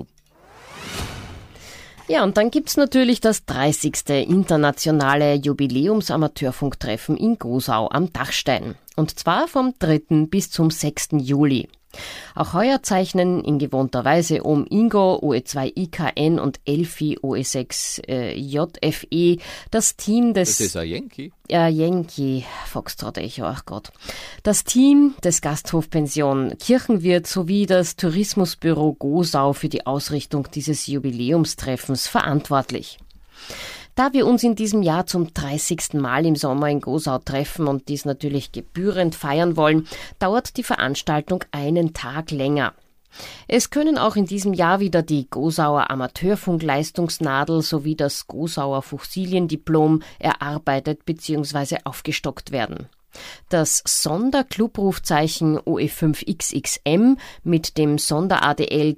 Ja, und dann gibt's natürlich das 30. internationale Jubiläums-Amateurfunktreffen in Gosau am Dachstein. Und zwar vom 3. bis zum 6. Juli. Auch heuer zeichnen in gewohnter Weise Ingo, OE2IKN und Elfi OE6 JFE das Team des... Das ist ein Yankee. Yankee, Foxtrot Echo, ach Gott. Das Team des Gasthofpension Kirchenwirt sowie das Tourismusbüro Gosau für die Ausrichtung dieses Jubiläumstreffens verantwortlich. Da wir uns in diesem Jahr zum 30. Mal im Sommer in Gosau treffen und dies natürlich gebührend feiern wollen, dauert die Veranstaltung einen Tag länger. Es können auch in diesem Jahr wieder die Gosauer Amateurfunkleistungsnadel sowie das Gosauer Fuchsiliendiplom erarbeitet bzw. aufgestockt werden. Das Sonderclubrufzeichen OE5XXM mit dem Sonder-ADL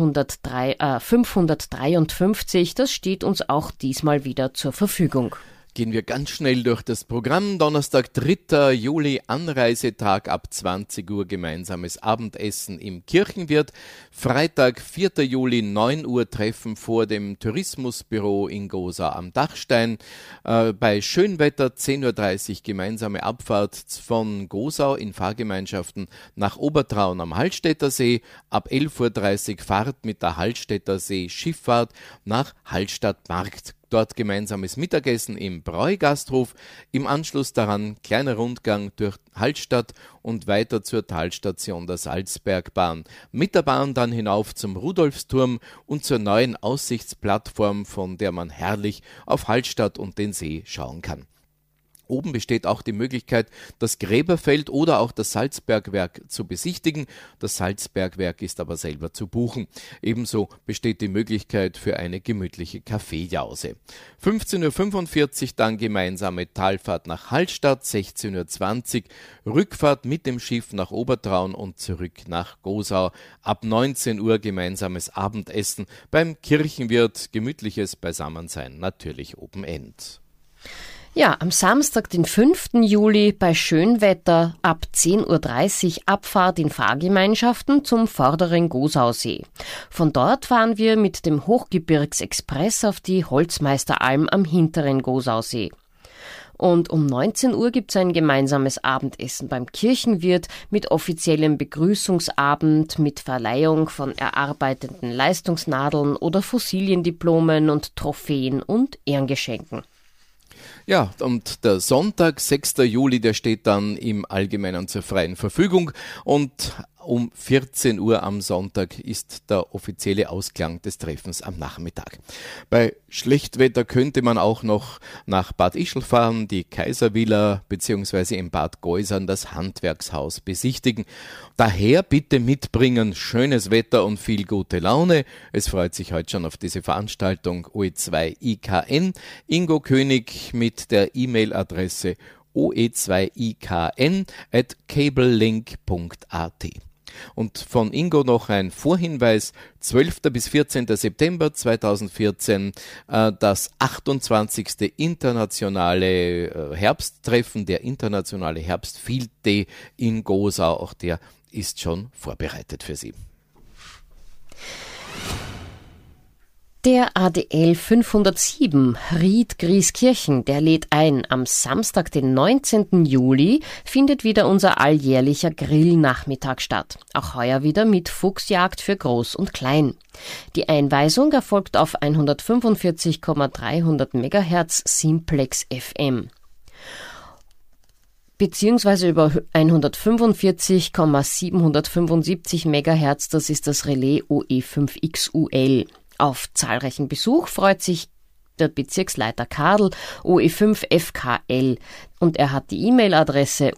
553, das steht uns auch diesmal wieder zur Verfügung. Gehen wir ganz schnell durch das Programm. Donnerstag, 3. Juli, Anreisetag ab 20 Uhr, gemeinsames Abendessen im Kirchenwirt. Freitag, 4. Juli, 9 Uhr, Treffen vor dem Tourismusbüro in Gosau am Dachstein. Bei Schönwetter, 10.30 Uhr, gemeinsame Abfahrt von Gosau in Fahrgemeinschaften nach Obertraun am Hallstätter See. Ab 11.30 Uhr Fahrt mit der Hallstätter See Schifffahrt nach Hallstattmarkt. Dort gemeinsames Mittagessen im Bräugasthof. Im Anschluss daran kleiner Rundgang durch Hallstatt und weiter zur Talstation der Salzbergbahn. Mit der Bahn dann hinauf zum Rudolfsturm und zur neuen Aussichtsplattform, von der man herrlich auf Hallstatt und den See schauen kann. Oben besteht auch die Möglichkeit, das Gräberfeld oder auch das Salzbergwerk zu besichtigen. Das Salzbergwerk ist aber selber zu buchen. Ebenso besteht die Möglichkeit für eine gemütliche Kaffeejause. 15.45 Uhr dann gemeinsame Talfahrt nach Hallstatt, 16.20 Uhr Rückfahrt mit dem Schiff nach Obertraun und zurück nach Gosau. Ab 19 Uhr gemeinsames Abendessen beim Kirchenwirt, gemütliches Beisammensein, natürlich Open End. Ja, am Samstag, den 5. Juli, bei Schönwetter ab 10.30 Uhr Abfahrt in Fahrgemeinschaften zum vorderen Gosausee. Von dort fahren wir mit dem Hochgebirgsexpress auf die Holzmeisteralm am hinteren Gosausee. Und um 19 Uhr gibt's ein gemeinsames Abendessen beim Kirchenwirt mit offiziellem Begrüßungsabend, mit Verleihung von erarbeiteten Leistungsnadeln oder Fossiliendiplomen und Trophäen und Ehrengeschenken. Ja, und der Sonntag, 6. Juli, der steht dann im Allgemeinen zur freien Verfügung und um 14 Uhr am Sonntag ist der offizielle Ausklang des Treffens am Nachmittag. Bei Schlechtwetter könnte man auch noch nach Bad Ischl fahren, die Kaiservilla bzw. in Bad Geusern das Handwerkshaus besichtigen. Daher bitte mitbringen, schönes Wetter und viel gute Laune. Es freut sich heute schon auf diese Veranstaltung OE2IKN. Ingo König mit der E-Mail-Adresse oe2ikn@cablelink.at. Und von Ingo noch ein Vorhinweis, 12. bis 14. September 2014, das 28. internationale Herbsttreffen, der internationale Herbst Field Day in Gosau, auch der ist schon vorbereitet für Sie. Der ADL 507 Ried-Grieskirchen, der lädt ein. Am Samstag, den 19. Juli, findet wieder unser alljährlicher Grillnachmittag statt. Auch heuer wieder mit Fuchsjagd für Groß und Klein. Die Einweisung erfolgt auf 145,300 MHz Simplex FM. Beziehungsweise über 145,775 MHz, das ist das Relais OE5XUL. Auf zahlreichen Besuch freut sich der Bezirksleiter Kadel OE5FKL und er hat die E-Mail-Adresse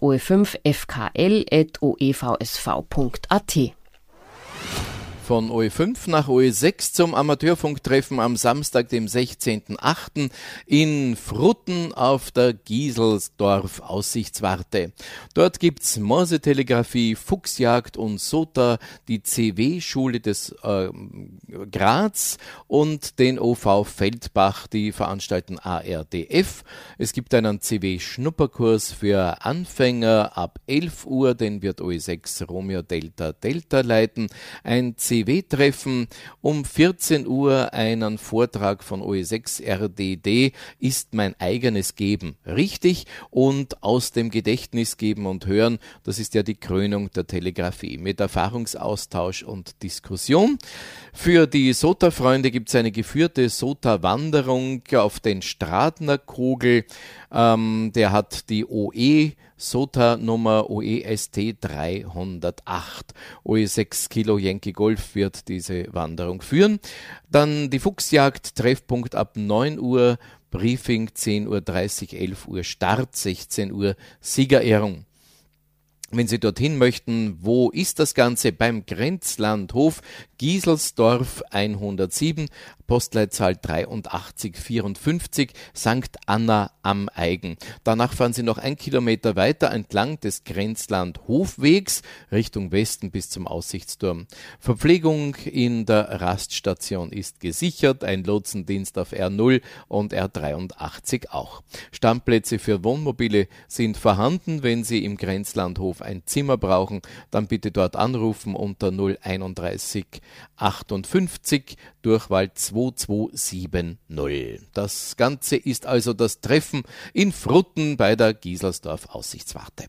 oe5fkl@oevsv.at. Von OE5 nach OE6 zum Amateurfunktreffen am Samstag, dem 16.08. in Frutten auf der Gieselsdorf-Aussichtswarte. Dort gibt's Morsetelegrafie, Fuchsjagd und SOTA, die CW-Schule des Graz und den OV Feldbach, die veranstalten ARDF. Es gibt einen CW-Schnupperkurs für Anfänger ab 11 Uhr, den wird OE6 Romeo Delta Delta leiten. Ein CW-Treffen um 14 Uhr, einen Vortrag von OE6 RDD, ist mein eigenes Geben richtig und aus dem Gedächtnis geben und hören, das ist ja die Krönung der Telegrafie mit Erfahrungsaustausch und Diskussion. Für die SOTA-Freunde gibt es eine geführte SOTA-Wanderung auf den Stradnerkogel, der hat die OE SOTA-Nummer OEST 308. OE6 Kilo Yankee Golf wird diese Wanderung führen. Dann die Fuchsjagd, Treffpunkt ab 9 Uhr, Briefing 10.30 Uhr, 11 Uhr Start, 16 Uhr Siegerehrung. Wenn Sie dorthin möchten, wo ist das Ganze? Beim Grenzlandhof Gieselsdorf 107, Postleitzahl 8354, St. Anna am Eigen. Danach fahren Sie noch 1 Kilometer weiter entlang des Grenzlandhofwegs Richtung Westen bis zum Aussichtsturm. Verpflegung in der Raststation ist gesichert, ein Lotsendienst auf R0 und R83 auch. Stammplätze für Wohnmobile sind vorhanden. Wenn Sie im Grenzlandhof ein Zimmer brauchen, dann bitte dort anrufen unter 031 58 Durchwahl 2270. Das Ganze ist also das Treffen in Frutten bei der Gieselsdorf Aussichtswarte.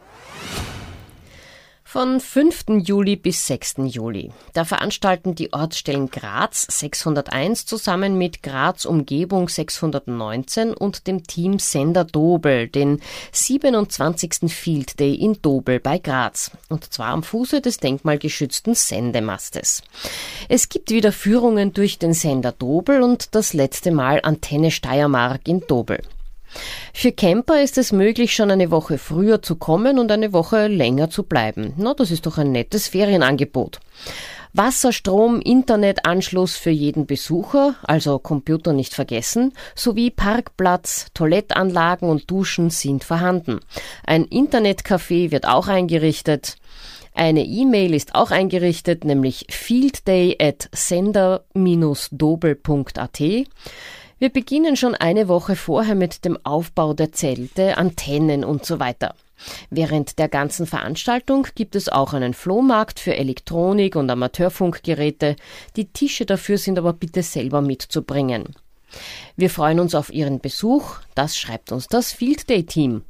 Von 5. Juli bis 6. Juli. Da veranstalten die Ortsstellen Graz 601 zusammen mit Graz Umgebung 619 und dem Team Sender Dobel den 27. Field Day in Dobel bei Graz. Und zwar am Fuße des denkmalgeschützten Sendemastes. Es gibt wieder Führungen durch den Sender Dobel und das letzte Mal Antenne Steiermark in Dobel. Für Camper ist es möglich, schon eine Woche früher zu kommen und eine Woche länger zu bleiben. Na, das ist doch ein nettes Ferienangebot. Wasser, Strom, Internetanschluss für jeden Besucher, also Computer nicht vergessen, sowie Parkplatz, Toilettanlagen und Duschen sind vorhanden. Ein Internetcafé wird auch eingerichtet. Eine E-Mail ist auch eingerichtet, nämlich fieldday@sender-dobel.at. Wir beginnen schon eine Woche vorher mit dem Aufbau der Zelte, Antennen und so weiter. Während der ganzen Veranstaltung gibt es auch einen Flohmarkt für Elektronik und Amateurfunkgeräte. Die Tische dafür sind aber bitte selber mitzubringen. Wir freuen uns auf Ihren Besuch. Das schreibt uns das Field Day Team.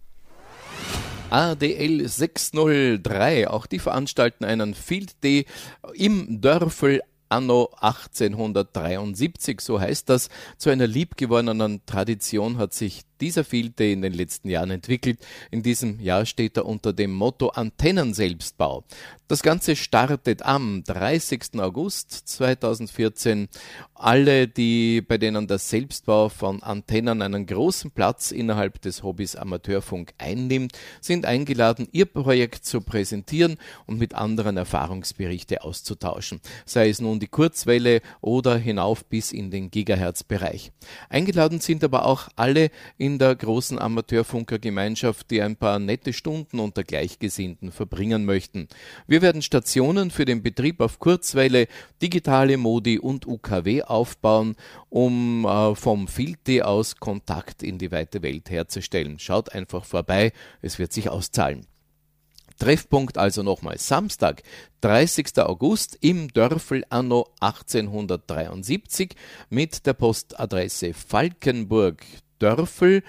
ADL 603, auch die veranstalten einen Field Day im Dörfel Anno 1873, so heißt das. Zu einer liebgewonnenen Tradition hat sich dieser Field Day in den letzten Jahren entwickelt. In diesem Jahr steht er unter dem Motto Antennenselbstbau. Das Ganze startet am 30. August 2014. Alle, bei denen der Selbstbau von Antennen einen großen Platz innerhalb des Hobbys Amateurfunk einnimmt, sind eingeladen, ihr Projekt zu präsentieren und mit anderen Erfahrungsberichte auszutauschen. Sei es nun die Kurzwelle oder hinauf bis in den Gigahertz-Bereich. Eingeladen sind aber auch alle in der großen Amateurfunkergemeinschaft, die ein paar nette Stunden unter Gleichgesinnten verbringen möchten. Wir werden Stationen für den Betrieb auf Kurzwelle, digitale Modi und UKW aufbauen, um vom Field Day aus Kontakt in die weite Welt herzustellen. Schaut einfach vorbei, es wird sich auszahlen. Treffpunkt also nochmal Samstag, 30. August im Dörfel Anno 1873 mit der Postadresse Falkenburg, Dörfel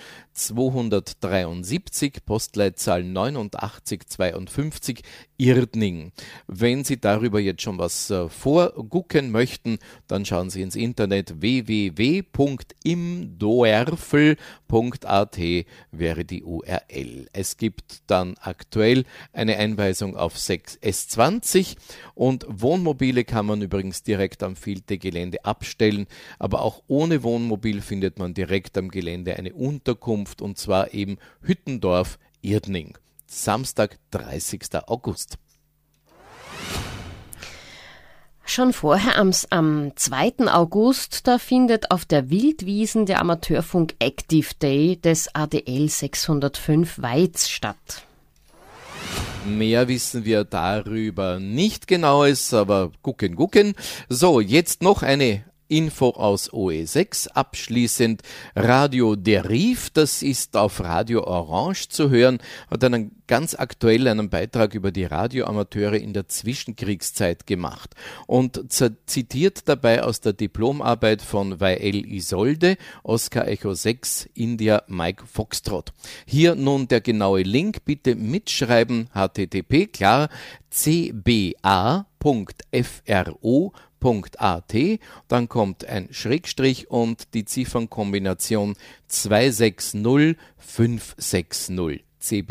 273, Postleitzahl 8952, Irdning. Wenn Sie darüber jetzt schon was vorgucken möchten, dann schauen Sie ins Internet www.imdoerfel.at wäre die URL. Es gibt dann aktuell eine Einweisung auf S20 und Wohnmobile kann man übrigens direkt am Field Day Gelände abstellen, aber auch ohne Wohnmobil findet man direkt am Gelände eine Unterkunft, und zwar eben Hüttendorf, Irdning. Samstag, 30. August. Schon vorher am 2. August, da findet auf der Wildwiesen der Amateurfunk Active Day des ADL 605 Weiz statt. Mehr wissen wir darüber nicht genaues, aber gucken. So, jetzt noch eine Info aus OE6. Abschließend Radio Deriv, das ist auf Radio Orange zu hören, hat ganz aktuell einen Beitrag über die Radioamateure in der Zwischenkriegszeit gemacht und zitiert dabei aus der Diplomarbeit von Weil Isolde, Oscar Echo 6, India Mike Foxtrot. Hier nun der genaue Link, bitte mitschreiben, http, klar, cba.fro.at, dann kommt ein Schrägstrich und die Ziffernkombination 260560.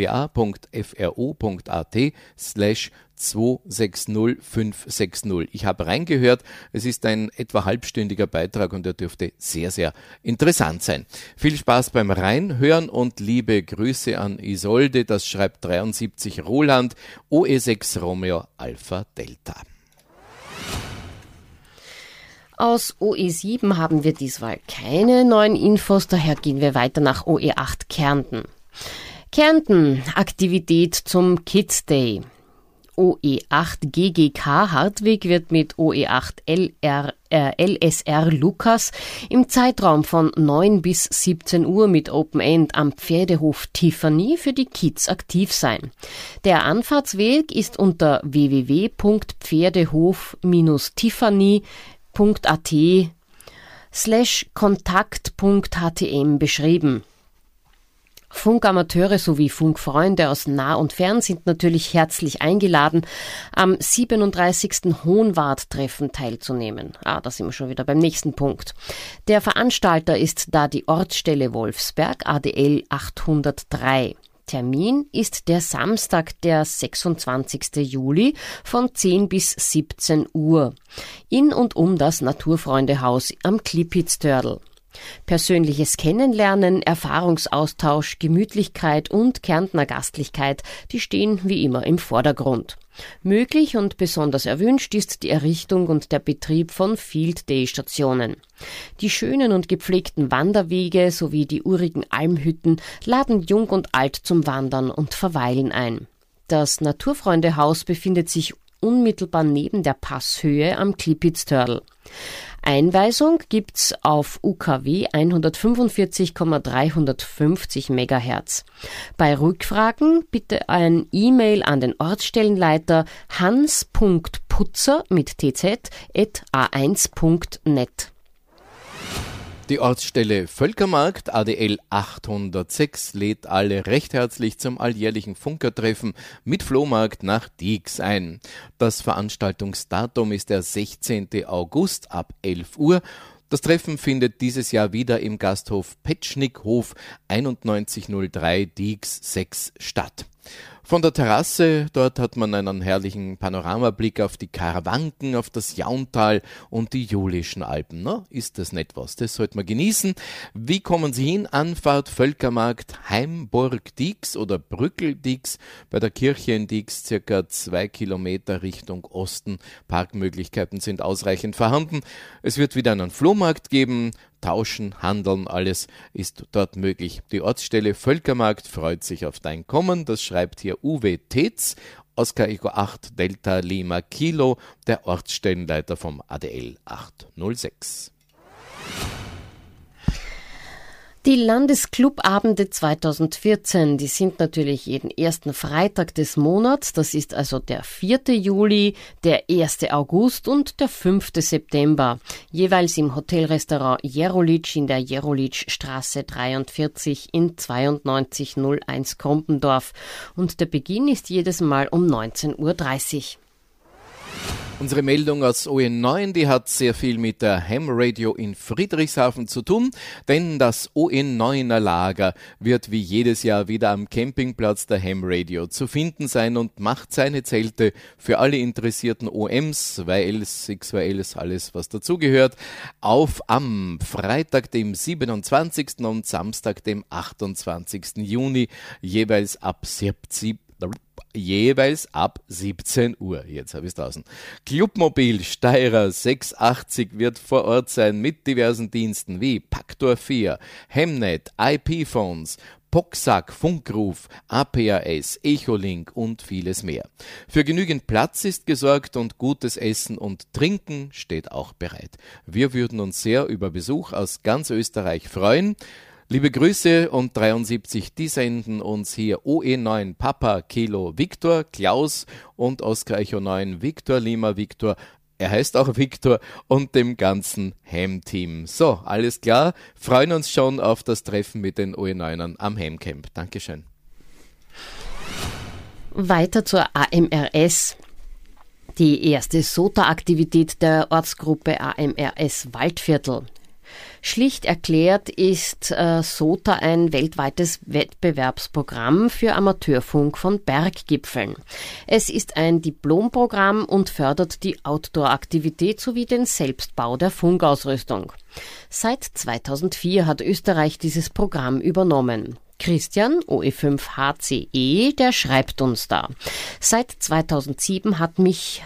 cba.fro.at/260560. Ich habe reingehört, es ist ein etwa halbstündiger Beitrag und er dürfte sehr, sehr interessant sein. Viel Spaß beim Reinhören und liebe Grüße an Isolde, das schreibt 73 Roland, OE6 Romeo Alpha Delta. Aus OE7 haben wir diesmal keine neuen Infos, daher gehen wir weiter nach OE8 Kärnten. Kärnten, Aktivität zum Kids Day. OE8 GGK Hartwig wird mit OE8 LSR Lukas im Zeitraum von 9 bis 17 Uhr mit Open End am Pferdehof Tiffany für die Kids aktiv sein. Der Anfahrtsweg ist unter www.pferdehof-tiffany.at/kontakt.htm beschrieben. Funkamateure sowie Funkfreunde aus nah und fern sind natürlich herzlich eingeladen, am 37. Hohenwart-Treffen teilzunehmen. Da sind wir schon wieder beim nächsten Punkt. Der Veranstalter ist da die Ortsstelle Wolfsberg, ADL 803. Termin ist der Samstag, der 26. Juli von 10 bis 17 Uhr in und um das Naturfreundehaus am Klippitztörl. Persönliches Kennenlernen, Erfahrungsaustausch, Gemütlichkeit und Kärntner Gastlichkeit, die stehen wie immer im Vordergrund. Möglich und besonders erwünscht ist die Errichtung und der Betrieb von Field-Day-Stationen. Die schönen und gepflegten Wanderwege sowie die urigen Almhütten laden Jung und Alt zum Wandern und Verweilen ein. Das Naturfreundehaus befindet sich unmittelbar neben der Passhöhe am Klipitztörl. Einweisung gibt's auf UKW 145,350 MHz. Bei Rückfragen bitte ein E-Mail an den Ortsstellenleiter hans.putzer mit tz@a1.net. Die Ortsstelle Völkermarkt ADL 806 lädt alle recht herzlich zum alljährlichen Funkertreffen mit Flohmarkt nach Dieks ein. Das Veranstaltungsdatum ist der 16. August ab 11 Uhr. Das Treffen findet dieses Jahr wieder im Gasthof Petschnikhof 9103 Dieks 6 statt. Von der Terrasse, dort hat man einen herrlichen Panoramablick auf die Karawanken, auf das Jauntal und die Julischen Alpen. Na, ist das nicht was? Das sollte man genießen. Wie kommen Sie hin? Anfahrt Völkermarkt Heimburg-Dieks oder Brückel-Dieks. Bei der Kirche in Dieks circa 2 Kilometer Richtung Osten. Parkmöglichkeiten sind ausreichend vorhanden. Es wird wieder einen Flohmarkt geben. Tauschen, handeln, alles ist dort möglich. Die Ortsstelle Völkermarkt freut sich auf dein Kommen. Das schreibt hier Uwe Tetz, Oscar Echo 8 Delta Lima Kilo, der Ortsstellenleiter vom ADL 806. Die Landesclubabende 2014, die sind natürlich jeden ersten Freitag des Monats. Das ist also der 4. Juli, der 1. August und der 5. September. Jeweils im Hotelrestaurant Jerolitsch in der Jerolitschstraße 43 in 9201 Krompendorf. Und der Beginn ist jedes Mal um 19:30 Uhr. Unsere Meldung aus ON9, die hat sehr viel mit der Ham Radio in Friedrichshafen zu tun, denn das ON9er Lager wird wie jedes Jahr wieder am Campingplatz der Ham Radio zu finden sein und macht seine Zelte für alle interessierten OMs, 2Ls, X2Ls, alles was dazugehört, auf am Freitag, dem 27. und Samstag, dem 28. Juni, jeweils ab 17 Uhr. Jetzt habe ich es draußen. Clubmobil Steirer 680 wird vor Ort sein mit diversen Diensten wie Paktor 4, Hemnet, IP-Phones, Boxsack, Funkruf, APRS, Echolink und vieles mehr. Für genügend Platz ist gesorgt und gutes Essen und Trinken steht auch bereit. Wir würden uns sehr über Besuch aus ganz Österreich freuen. Liebe Grüße und 73, die senden uns hier OE9 Papa Kilo Viktor, Klaus und Oscar Echo 9 Viktor Lima Viktor. Er heißt auch Viktor und dem ganzen Ham-Team. So, alles klar. Freuen uns schon auf das Treffen mit den OE9ern am Ham-Camp. Dankeschön. Weiter zur AMRS. Die erste SOTA-Aktivität der Ortsgruppe AMRS Waldviertel. Schlicht erklärt ist SOTA ein weltweites Wettbewerbsprogramm für Amateurfunk von Berggipfeln. Es ist ein Diplomprogramm und fördert die Outdoor-Aktivität sowie den Selbstbau der Funkausrüstung. Seit 2004 hat Österreich dieses Programm übernommen. Christian, OE5HCE, der schreibt uns da. Seit 2007 hat mich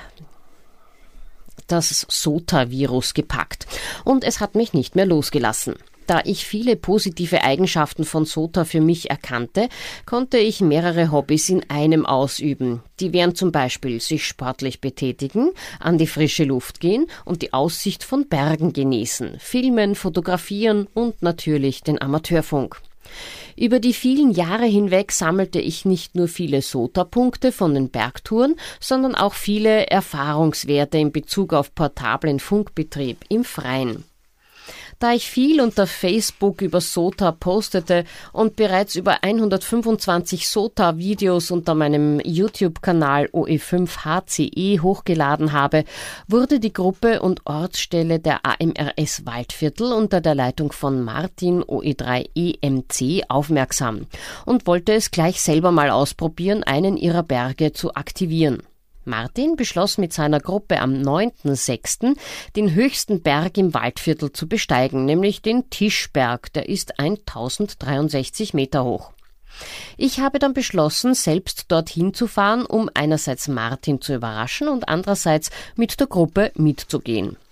das SOTA-Virus gepackt und es hat mich nicht mehr losgelassen. Da ich viele positive Eigenschaften von SOTA für mich erkannte, konnte ich mehrere Hobbys in einem ausüben. Die wären zum Beispiel sich sportlich betätigen, an die frische Luft gehen und die Aussicht von Bergen genießen, filmen, fotografieren und natürlich den Amateurfunk. Über die vielen Jahre hinweg sammelte ich nicht nur viele SOTA-Punkte von den Bergtouren, sondern auch viele Erfahrungswerte in Bezug auf portablen Funkbetrieb im Freien. Da ich viel unter Facebook über SOTA postete und bereits über 125 SOTA-Videos unter meinem YouTube-Kanal OE5HCE hochgeladen habe, wurde die Gruppe und Ortsstelle der AMRS Waldviertel unter der Leitung von Martin OE3EMC aufmerksam und wollte es gleich selber mal ausprobieren, einen ihrer Berge zu aktivieren. Martin beschloss mit seiner Gruppe am 9.6. den höchsten Berg im Waldviertel zu besteigen, nämlich den Tischberg, der ist 1063 Meter hoch. Ich habe dann beschlossen, selbst dorthin zu fahren, um einerseits Martin zu überraschen und andererseits mit der Gruppe mitzugehen.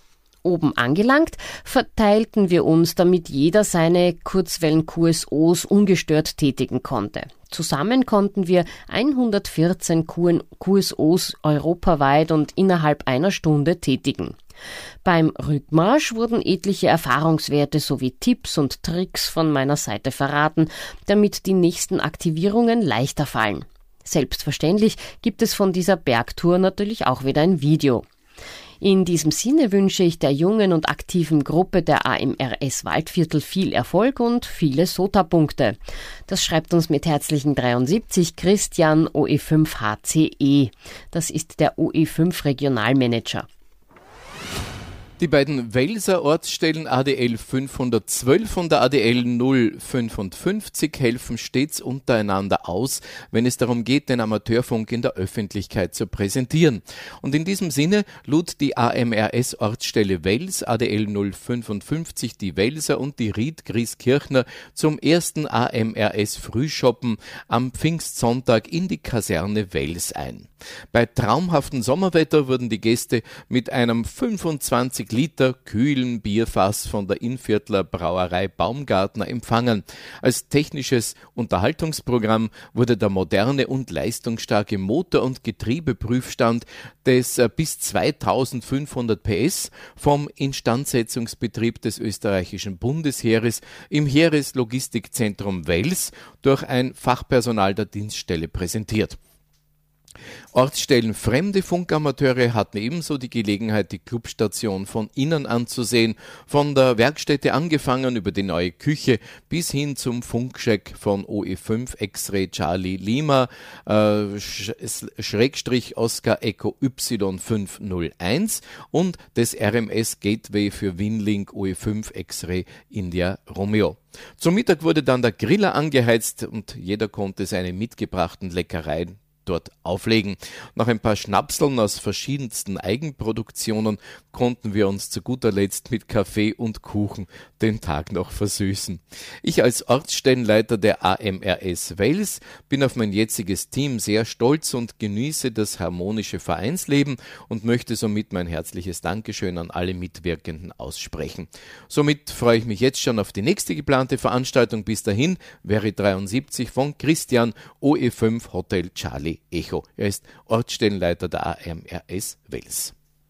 oben angelangt, verteilten wir uns, damit jeder seine Kurzwellen-QSOs ungestört tätigen konnte. Zusammen konnten wir 114 QSOs europaweit und innerhalb einer Stunde tätigen. Beim Rückmarsch wurden etliche Erfahrungswerte sowie Tipps und Tricks von meiner Seite verraten, damit die nächsten Aktivierungen leichter fallen. Selbstverständlich gibt es von dieser Bergtour natürlich auch wieder ein Video. In diesem Sinne wünsche ich der jungen und aktiven Gruppe der AMRS Waldviertel viel Erfolg und viele SOTA-Punkte. Das schreibt uns mit herzlichen 73 Christian OE5HCE. Das ist der OE5 Regionalmanager. Die beiden Welser Ortsstellen ADL 512 und der ADL 055 helfen stets untereinander aus, wenn es darum geht, den Amateurfunk in der Öffentlichkeit zu präsentieren. Und in diesem Sinne lud die AMRS Ortsstelle Wels ADL 055 die Welser und die Ried Grieskirchner zum ersten AMRS Frühschoppen am Pfingstsonntag in die Kaserne Wels ein. Bei traumhaftem Sommerwetter wurden die Gäste mit einem 25 Liter kühlen Bierfass von der Innviertler Brauerei Baumgartner empfangen. Als technisches Unterhaltungsprogramm wurde der moderne und leistungsstarke Motor- und Getriebeprüfstand des bis 2500 PS vom Instandsetzungsbetrieb des österreichischen Bundesheeres im Heereslogistikzentrum Wels durch ein Fachpersonal der Dienststelle präsentiert. Ortsstellen fremde Funkamateure hatten ebenso die Gelegenheit, die Clubstation von innen anzusehen, von der Werkstätte angefangen über die neue Küche bis hin zum Funkcheck von OE5 X-Ray Charlie Lima Schrägstrich Oscar Echo Y501 und des RMS Gateway für Winlink OE5 X-Ray India Romeo. Zum Mittag wurde dann der Griller angeheizt und jeder konnte seine mitgebrachten Leckereien dort auflegen. Nach ein paar Schnapseln aus verschiedensten Eigenproduktionen konnten wir uns zu guter Letzt mit Kaffee und Kuchen den Tag noch versüßen. Ich als Ortsstellenleiter der AMRS Wels bin auf mein jetziges Team sehr stolz und genieße das harmonische Vereinsleben und möchte somit mein herzliches Dankeschön an alle Mitwirkenden aussprechen. Somit freue ich mich jetzt schon auf die nächste geplante Veranstaltung. Bis dahin, Veri 73 von Christian OE5 Hotel Charlie Echo. Er ist Ortsstellenleiter der AMRS Wels.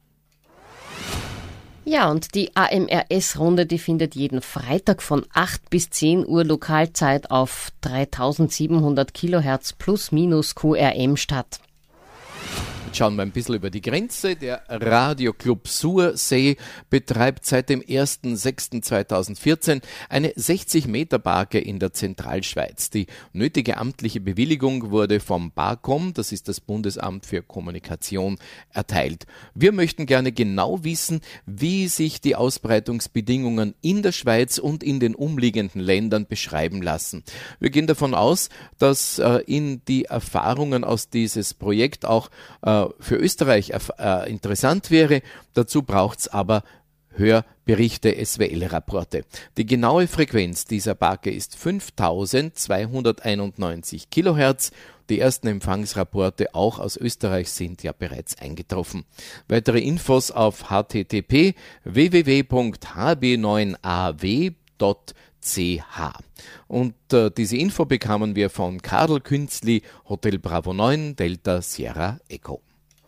Ja, und die AMRS-Runde, die findet jeden Freitag von 8 bis 10 Uhr Lokalzeit auf 3700 Kilohertz plus minus QRM statt. Jetzt schauen wir ein bisschen über die Grenze. Der Radioclub Sursee betreibt seit dem 1.6.2014 eine 60-Meter-Barke in der Zentralschweiz. Die nötige amtliche Bewilligung wurde vom BAKOM, das ist das Bundesamt für Kommunikation, erteilt. Wir möchten gerne genau wissen, wie sich die Ausbreitungsbedingungen in der Schweiz und in den umliegenden Ländern beschreiben lassen. Wir gehen davon aus, dass in die Erfahrungen aus dieses Projekt auch für Österreich interessant wäre. Dazu braucht es aber Hörberichte, SWL-Rapporte. Die genaue Frequenz dieser Barke ist 5291 Kilohertz. Die ersten Empfangsrapporte auch aus Österreich sind ja bereits eingetroffen. Weitere Infos auf http://www.hb9aw.ch. Und diese Info bekamen wir von Karl Künzli, Hotel Bravo 9, Delta Sierra Echo.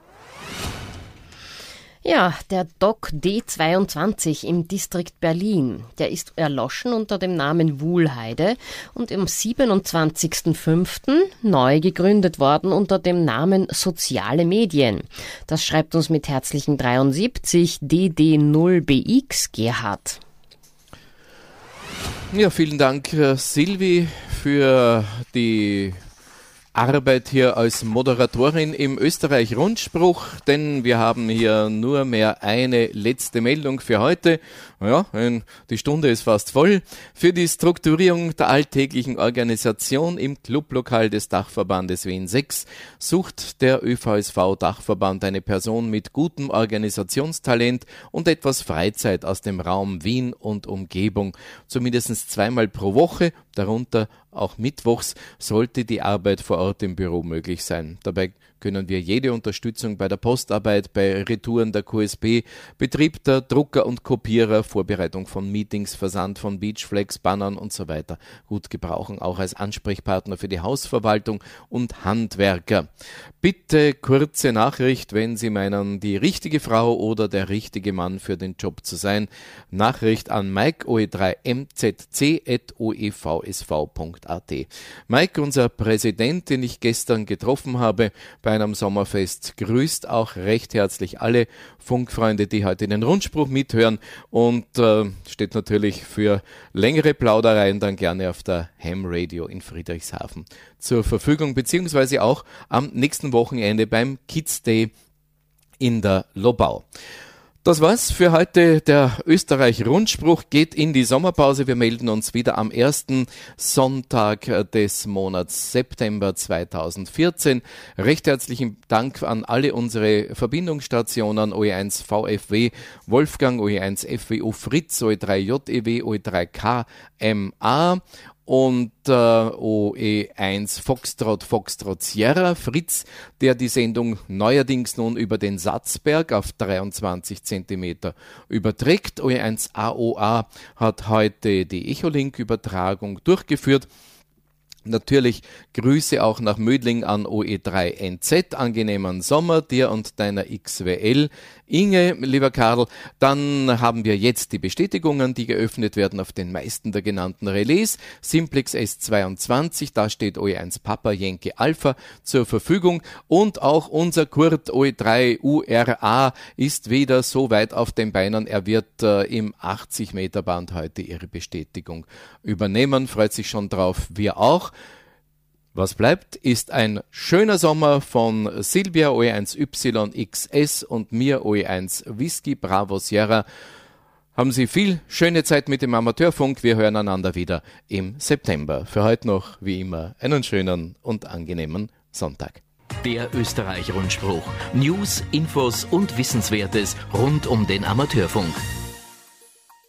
Ja, der Dock D22 im Distrikt Berlin, der ist erloschen unter dem Namen Wuhlheide und am 27.05. neu gegründet worden unter dem Namen Soziale Medien. Das schreibt uns mit herzlichen 73 DD0BX Gerhard. Ja, vielen Dank, Silvi, für die Arbeit hier als Moderatorin im Österreich-Rundspruch, denn wir haben hier nur mehr eine letzte Meldung für heute. Ja, die Stunde ist fast voll. Für die Strukturierung der alltäglichen Organisation im Clublokal des Dachverbandes Wien 6 sucht der ÖVSV-Dachverband eine Person mit gutem Organisationstalent und etwas Freizeit aus dem Raum Wien und Umgebung. Zumindest zweimal pro Woche, darunter auch mittwochs, sollte die Arbeit vor Ort im Büro möglich sein. Dabei können wir jede Unterstützung bei der Postarbeit, bei Retouren der QSB, Betrieb der Drucker und Kopierer, Vorbereitung von Meetings, Versand von Beachflags, Bannern und so weiter gut gebrauchen, auch als Ansprechpartner für die Hausverwaltung und Handwerker. Bitte kurze Nachricht, wenn Sie meinen, die richtige Frau oder der richtige Mann für den Job zu sein. Nachricht an Mike oe3mzc@oevsv.at. Mike, unser Präsident, den ich gestern getroffen habe bei einem Sommerfest, grüßt auch recht herzlich alle Funkfreunde, die heute den Rundspruch mithören und steht natürlich für längere Plaudereien dann gerne auf der Ham Radio in Friedrichshafen zur Verfügung, beziehungsweise auch am nächsten Wochenende beim Kids Day in der Lobau. Das war's für heute. Der Österreich-Rundspruch geht in die Sommerpause. Wir melden uns wieder am ersten Sonntag des Monats September 2014. Recht herzlichen Dank an alle unsere Verbindungsstationen OE1 VFW, Wolfgang, OE1 FWO Fritz, OE3 JEW, OE3 KMA und OE1 Foxtrot Sierra Fritz, der die Sendung neuerdings nun über den Satzberg auf 23 Zentimeter überträgt. OE1 AOA hat heute die Echolink-Übertragung durchgeführt. Natürlich Grüße auch nach Mödling an OE3NZ, angenehmen Sommer, dir und deiner XWL. Inge, lieber Karl, dann haben wir jetzt die Bestätigungen, die geöffnet werden auf den meisten der genannten Relais. Simplex S22, da steht OE1 Papa Yankee Alpha zur Verfügung und auch unser Kurt OE3 URA ist wieder so weit auf den Beinen, er wird im 80 Meter Band heute ihre Bestätigung übernehmen, freut sich schon drauf, wir auch. Was bleibt, ist ein schöner Sommer von Silvia OE1YXS und mir OE1 Whisky Bravo Sierra. Haben Sie viel schöne Zeit mit dem Amateurfunk. Wir hören einander wieder im September. Für heute noch, wie immer, einen schönen und angenehmen Sonntag. Der Österreich-Rundspruch. News, Infos und Wissenswertes rund um den Amateurfunk.